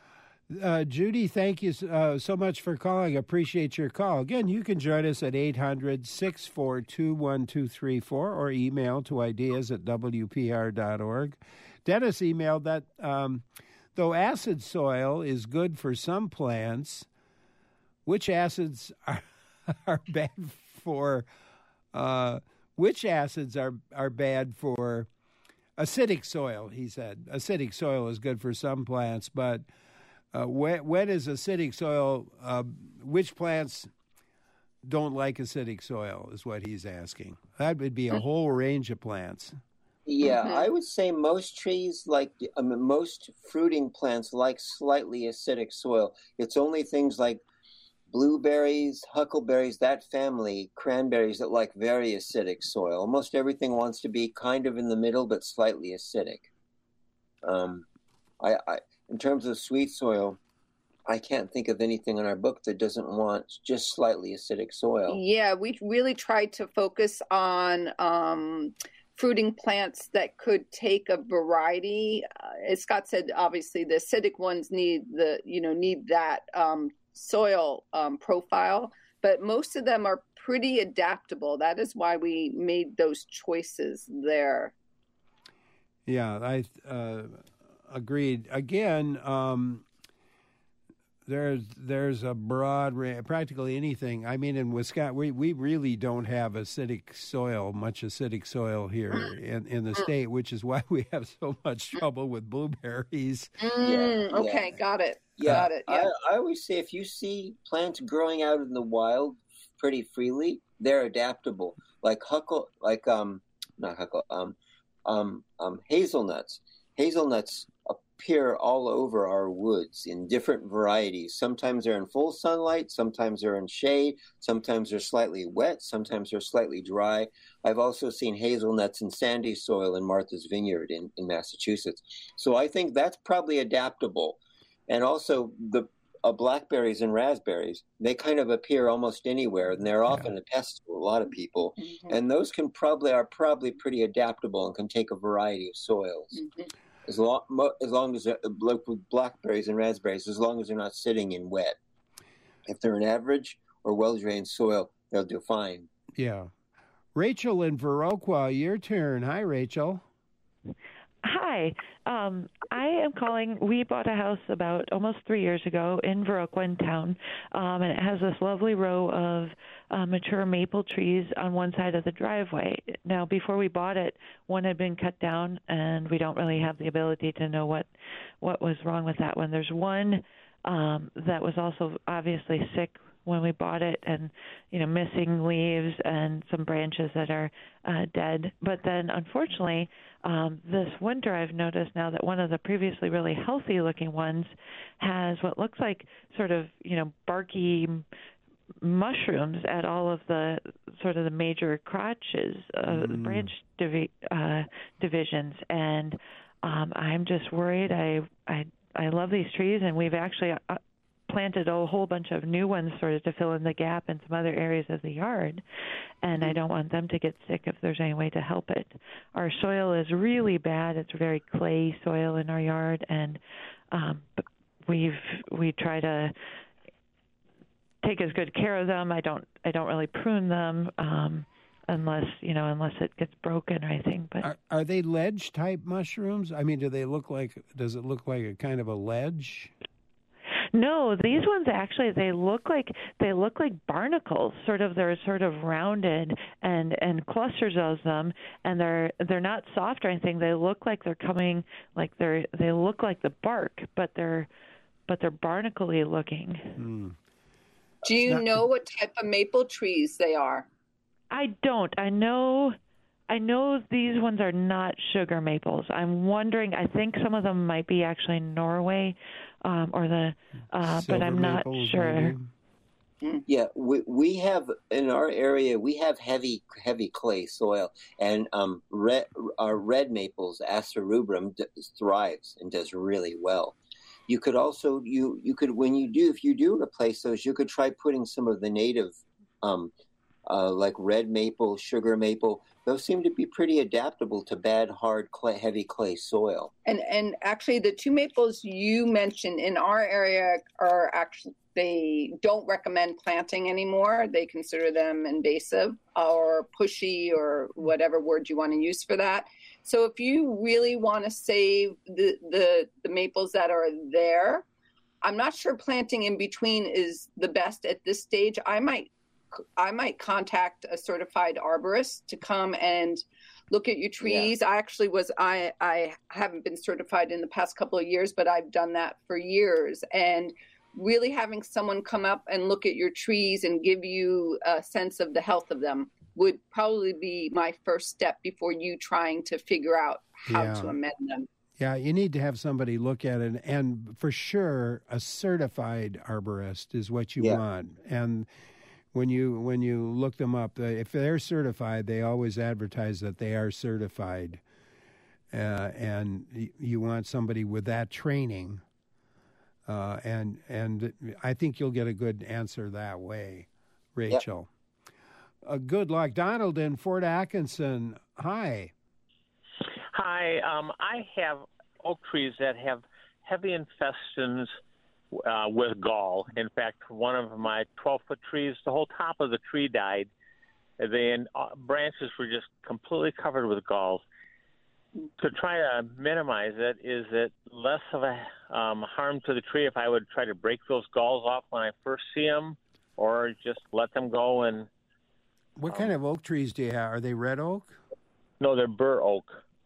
[SPEAKER 1] Uh, Judy, thank you uh, so much for calling. Appreciate your call. Again, you can join us at eight hundred, six four two, one two three four or email to ideas at w p r dot org. Dennis emailed that um, though acid soil is good for some plants, which acids are, are bad for, uh, which acids are, are bad for acidic soil, he said. Acidic soil is good for some plants, but Uh, when, when is acidic soil, uh, which plants don't like acidic soil is what he's asking. That would be a whole range of plants.
[SPEAKER 3] Yeah,
[SPEAKER 2] Mhm.
[SPEAKER 3] I would say most trees, like I mean, most fruiting plants, like slightly acidic soil. It's only things like blueberries, huckleberries, that family, cranberries that like very acidic soil. Almost everything wants to be kind of in the middle, but slightly acidic. Um, I, I In terms of sweet soil, I can't think of anything in our book that doesn't want just slightly acidic soil.
[SPEAKER 2] Yeah, we really tried to focus on um, fruiting plants that could take a variety. Uh, as Scott said, obviously the acidic ones need the you know need that um, soil um, profile, but most of them are pretty adaptable. That is why we made those choices there.
[SPEAKER 1] Yeah, I uh, agreed. Again, um, there's there's a broad range, practically anything. I mean, in Wisconsin, we, we really don't have acidic soil, much acidic soil here in, in the state, which is why we have so much trouble with blueberries.
[SPEAKER 2] Mm,
[SPEAKER 3] Yeah,
[SPEAKER 2] okay,
[SPEAKER 3] yeah.
[SPEAKER 2] got it.
[SPEAKER 3] Yeah,
[SPEAKER 2] Got it. Yeah.
[SPEAKER 3] I, I always say if you see plants growing out in the wild pretty freely, they're adaptable. Like huckle, like um, not huckle, um, um, um, hazelnuts. Hazelnuts appear all over our woods in different varieties. Sometimes they're in full sunlight, sometimes they're in shade, sometimes they're slightly wet, sometimes they're slightly dry. I've also seen hazelnuts in sandy soil in Martha's Vineyard in, in Massachusetts. So I think that's probably adaptable. And also the uh, blackberries and raspberries, they kind of appear almost anywhere, and they're often yeah. a pest to a lot of people. Mm-hmm. And those can probably are probably pretty adaptable and can take a variety of soils. Mm-hmm. As long, as long as, like with blackberries and raspberries, as long as they're not sitting in wet. If they're in average or well-drained soil, they'll do fine.
[SPEAKER 1] Yeah. Rachel in Viroqua, your turn. Hi, Rachel.
[SPEAKER 13] Hi. Um, I am calling. We bought a house about almost three years ago in Viroqua in town, um, and it has this lovely row of uh, mature maple trees on one side of the driveway. Now, before we bought it, one had been cut down, and we don't really have the ability to know what, what was wrong with that one. There's one um, that was also obviously sick when we bought it, and you know, missing leaves and some branches that are uh, dead. But then, unfortunately, um, this winter I've noticed now that one of the previously really healthy-looking ones has what looks like sort of, you know, barky mushrooms at all of the sort of the major crotches, uh, mm. branch divi- uh, divisions, and um, I'm just worried. I I I love these trees, and we've actually Uh, planted a whole bunch of new ones sort of to fill in the gap in some other areas of the yard, and I don't want them to get sick if there's any way to help it. Our soil is really bad. It's very clay soil in our yard, and um, we've we try to take as good care of them. I don't I don't really prune them um, unless you know unless it gets broken or anything. But
[SPEAKER 1] are, are they ledge type mushrooms? I mean, do they look like? Does it look like a kind of a ledge?
[SPEAKER 13] No, these ones actually they look like they look like barnacles. Sort of they're sort of rounded and and clusters of them, and they're they're not soft or anything. They look like they're coming like they're they look like the bark, but they're but they're barnacle-y looking.
[SPEAKER 1] Mm.
[SPEAKER 2] Do you not... know what type of maple trees they are?
[SPEAKER 13] I don't. I know. I know these ones are not sugar maples. I'm wondering. I think some of them might be actually Norway. Um, or the, uh, but I'm not sure.
[SPEAKER 3] Maybe? Yeah, we we have in our area we have heavy heavy clay soil, and um, red our red maples, Aster rubrum, d- thrives and does really well. You could also you you could when you do if you do replace those, you could try putting some of the native, um, uh, like red maple, sugar maple. Those seem to be pretty adaptable to bad, hard, clay, heavy clay soil.
[SPEAKER 2] And and actually, the two maples you mentioned in our area are actually, they don't recommend planting anymore. They consider them invasive or pushy or whatever word you want to use for that. So if you really want to save the, the, the maples that are there, I'm not sure planting in between is the best at this stage. I might I might contact a certified arborist to come and look at your trees. Yeah. I actually was, I, I haven't been certified in the past couple of years, but I've done that for years. And really having someone come up and look at your trees and give you a sense of the health of them would probably be my first step before you trying to figure out how yeah. to amend them.
[SPEAKER 1] Yeah, you need to have somebody look at it. And for sure, a certified arborist is what you yeah. want. And When you when you look them up, if they're certified, they always advertise that they are certified, uh, and you want somebody with that training, uh, and and I think you'll get a good answer that way, Rachel. Yep. Uh, good luck, Donald in Fort Atkinson. Hi.
[SPEAKER 14] Hi. Um, I have oak trees that have heavy infestations. Uh, with gall. In fact, one of my twelve-foot trees, the whole top of the tree died. The uh, branches were just completely covered with galls. To try to minimize it, is it less of a um, harm to the tree if I would try to break those galls off when I first see them, or just let them go? And
[SPEAKER 1] what
[SPEAKER 14] um,
[SPEAKER 1] kind of oak trees do you have? Are they red oak?
[SPEAKER 14] No, they're bur oak.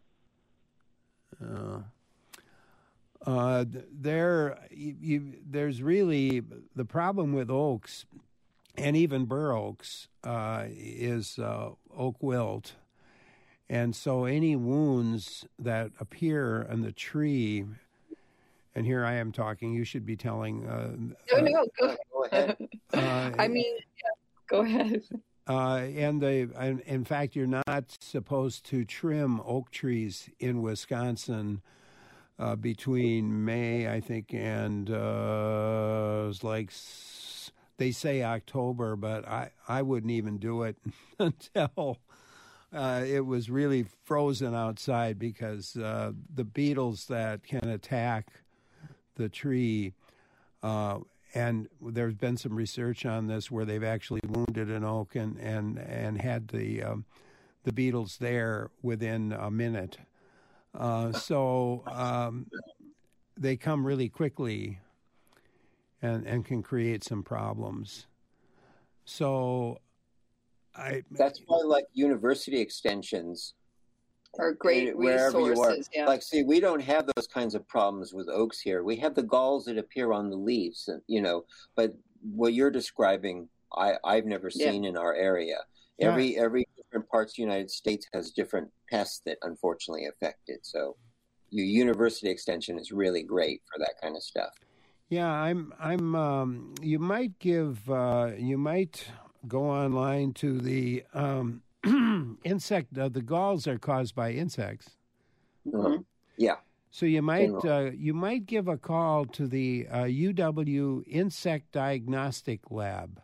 [SPEAKER 1] Uh. Uh, there, you, you, there's really the problem with oaks, and even bur oaks, uh, is uh, oak wilt, And so any wounds that appear on the tree, and here I am talking, you should be telling. Uh,
[SPEAKER 2] no, no, go,
[SPEAKER 3] go ahead.
[SPEAKER 1] Uh,
[SPEAKER 2] I mean, yeah, go ahead.
[SPEAKER 1] Uh, and they, in fact, you're not supposed to trim oak trees in Wisconsin uh, between May, I think, and uh, it's like they say October, but I, I wouldn't even do it until uh, it was really frozen outside, because uh, the beetles that can attack the tree, uh, and there's been some research on this where they've actually wounded an oak and and, and had the um, the beetles there within a minute. Uh, so um, they come really quickly and and can create some problems. So I
[SPEAKER 3] that's why, like, university extensions
[SPEAKER 2] are great
[SPEAKER 3] wherever you are.
[SPEAKER 2] resources. Yeah.
[SPEAKER 3] Like, see, we don't have those kinds of problems with oaks here. We have the galls that appear on the leaves, you know. But what you're describing, I, I've never seen yeah. in our area. Every yeah. every different parts of the United States has different pests that unfortunately affect it. So, your university extension is really great for that kind of stuff.
[SPEAKER 1] Yeah, I'm. I'm. Um, you might give. Uh, you might go online to the um, insect. Uh, the galls are caused by insects.
[SPEAKER 3] Mm-hmm. Yeah.
[SPEAKER 1] So you might. Uh, you might give a call to the uh, U W Insect Diagnostic Lab.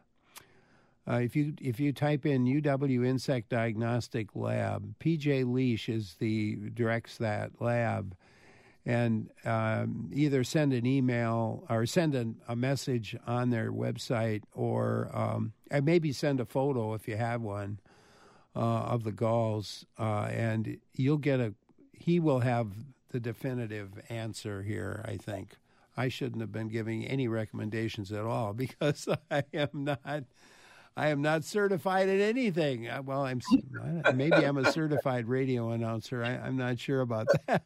[SPEAKER 1] Uh, if you if you type in U W Insect Diagnostic Lab, P J Leash is the directs that lab. And um, either send an email or send a, a message on their website, or um, and maybe send a photo if you have one uh, of the galls, uh, and you'll get a. He will have the definitive answer here. I think I shouldn't have been giving any recommendations at all, because I am not. I am not certified in anything. Well, I'm maybe I'm a certified radio announcer. I, I'm not sure about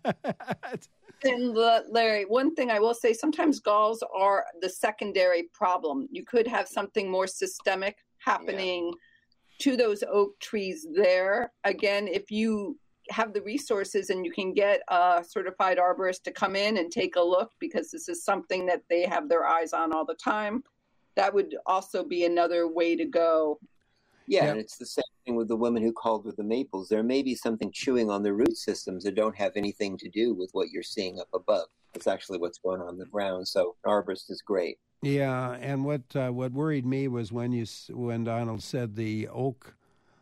[SPEAKER 1] that.
[SPEAKER 2] And Larry, one thing I will say, sometimes galls are the secondary problem. You could have something more systemic happening yeah. to those oak trees there. Again, if you have the resources and you can get a certified arborist to come in and take a look, because this is something that they have their eyes on all the time, that would also be another way to go.
[SPEAKER 3] Yeah, yeah, and it's the same thing with the women who called with the maples. There may be something chewing on the root systems that don't have anything to do with what you're seeing up above. It's actually what's going on in the ground. So an arborist is great.
[SPEAKER 1] Yeah, and what uh, what worried me was when you when Donald said the oak,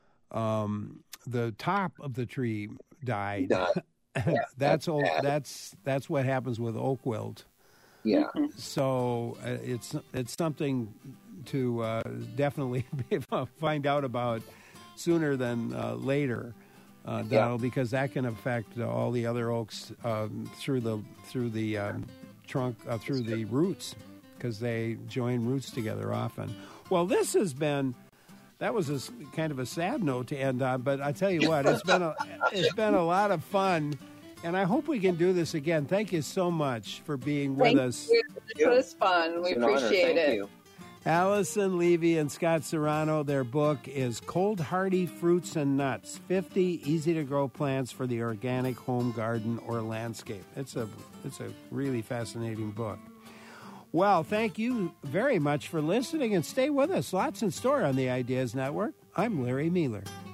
[SPEAKER 1] um, the top of the tree died.
[SPEAKER 3] died. Yeah,
[SPEAKER 1] that's
[SPEAKER 3] that's
[SPEAKER 1] oak,
[SPEAKER 3] bad.
[SPEAKER 1] that's that's what happens with oak wilt.
[SPEAKER 3] Yeah.
[SPEAKER 1] So uh, it's it's something to uh, definitely find out about sooner than uh, later, uh, Donald, yeah. because that can affect uh, all the other oaks um, through the through the um, trunk uh, through the roots, because they join roots together often. Well, this has been that was a kind of a sad note to end on, but I tell you what, it's been a it's been a lot of fun. And I hope we can do this again. Thank you so much for being with
[SPEAKER 2] Thank
[SPEAKER 1] us.
[SPEAKER 2] You. It was fun. We appreciate it.
[SPEAKER 3] You.
[SPEAKER 1] Allison Levy and Scott Serrano, their book is Cold Hardy Fruits and Nuts, fifty Easy-to-Grow Plants for the Organic Home Garden or Landscape. It's a, it's a really fascinating book. Well, thank you very much for listening, and stay with us. Lots in store on the Ideas Network. I'm Larry Mueller.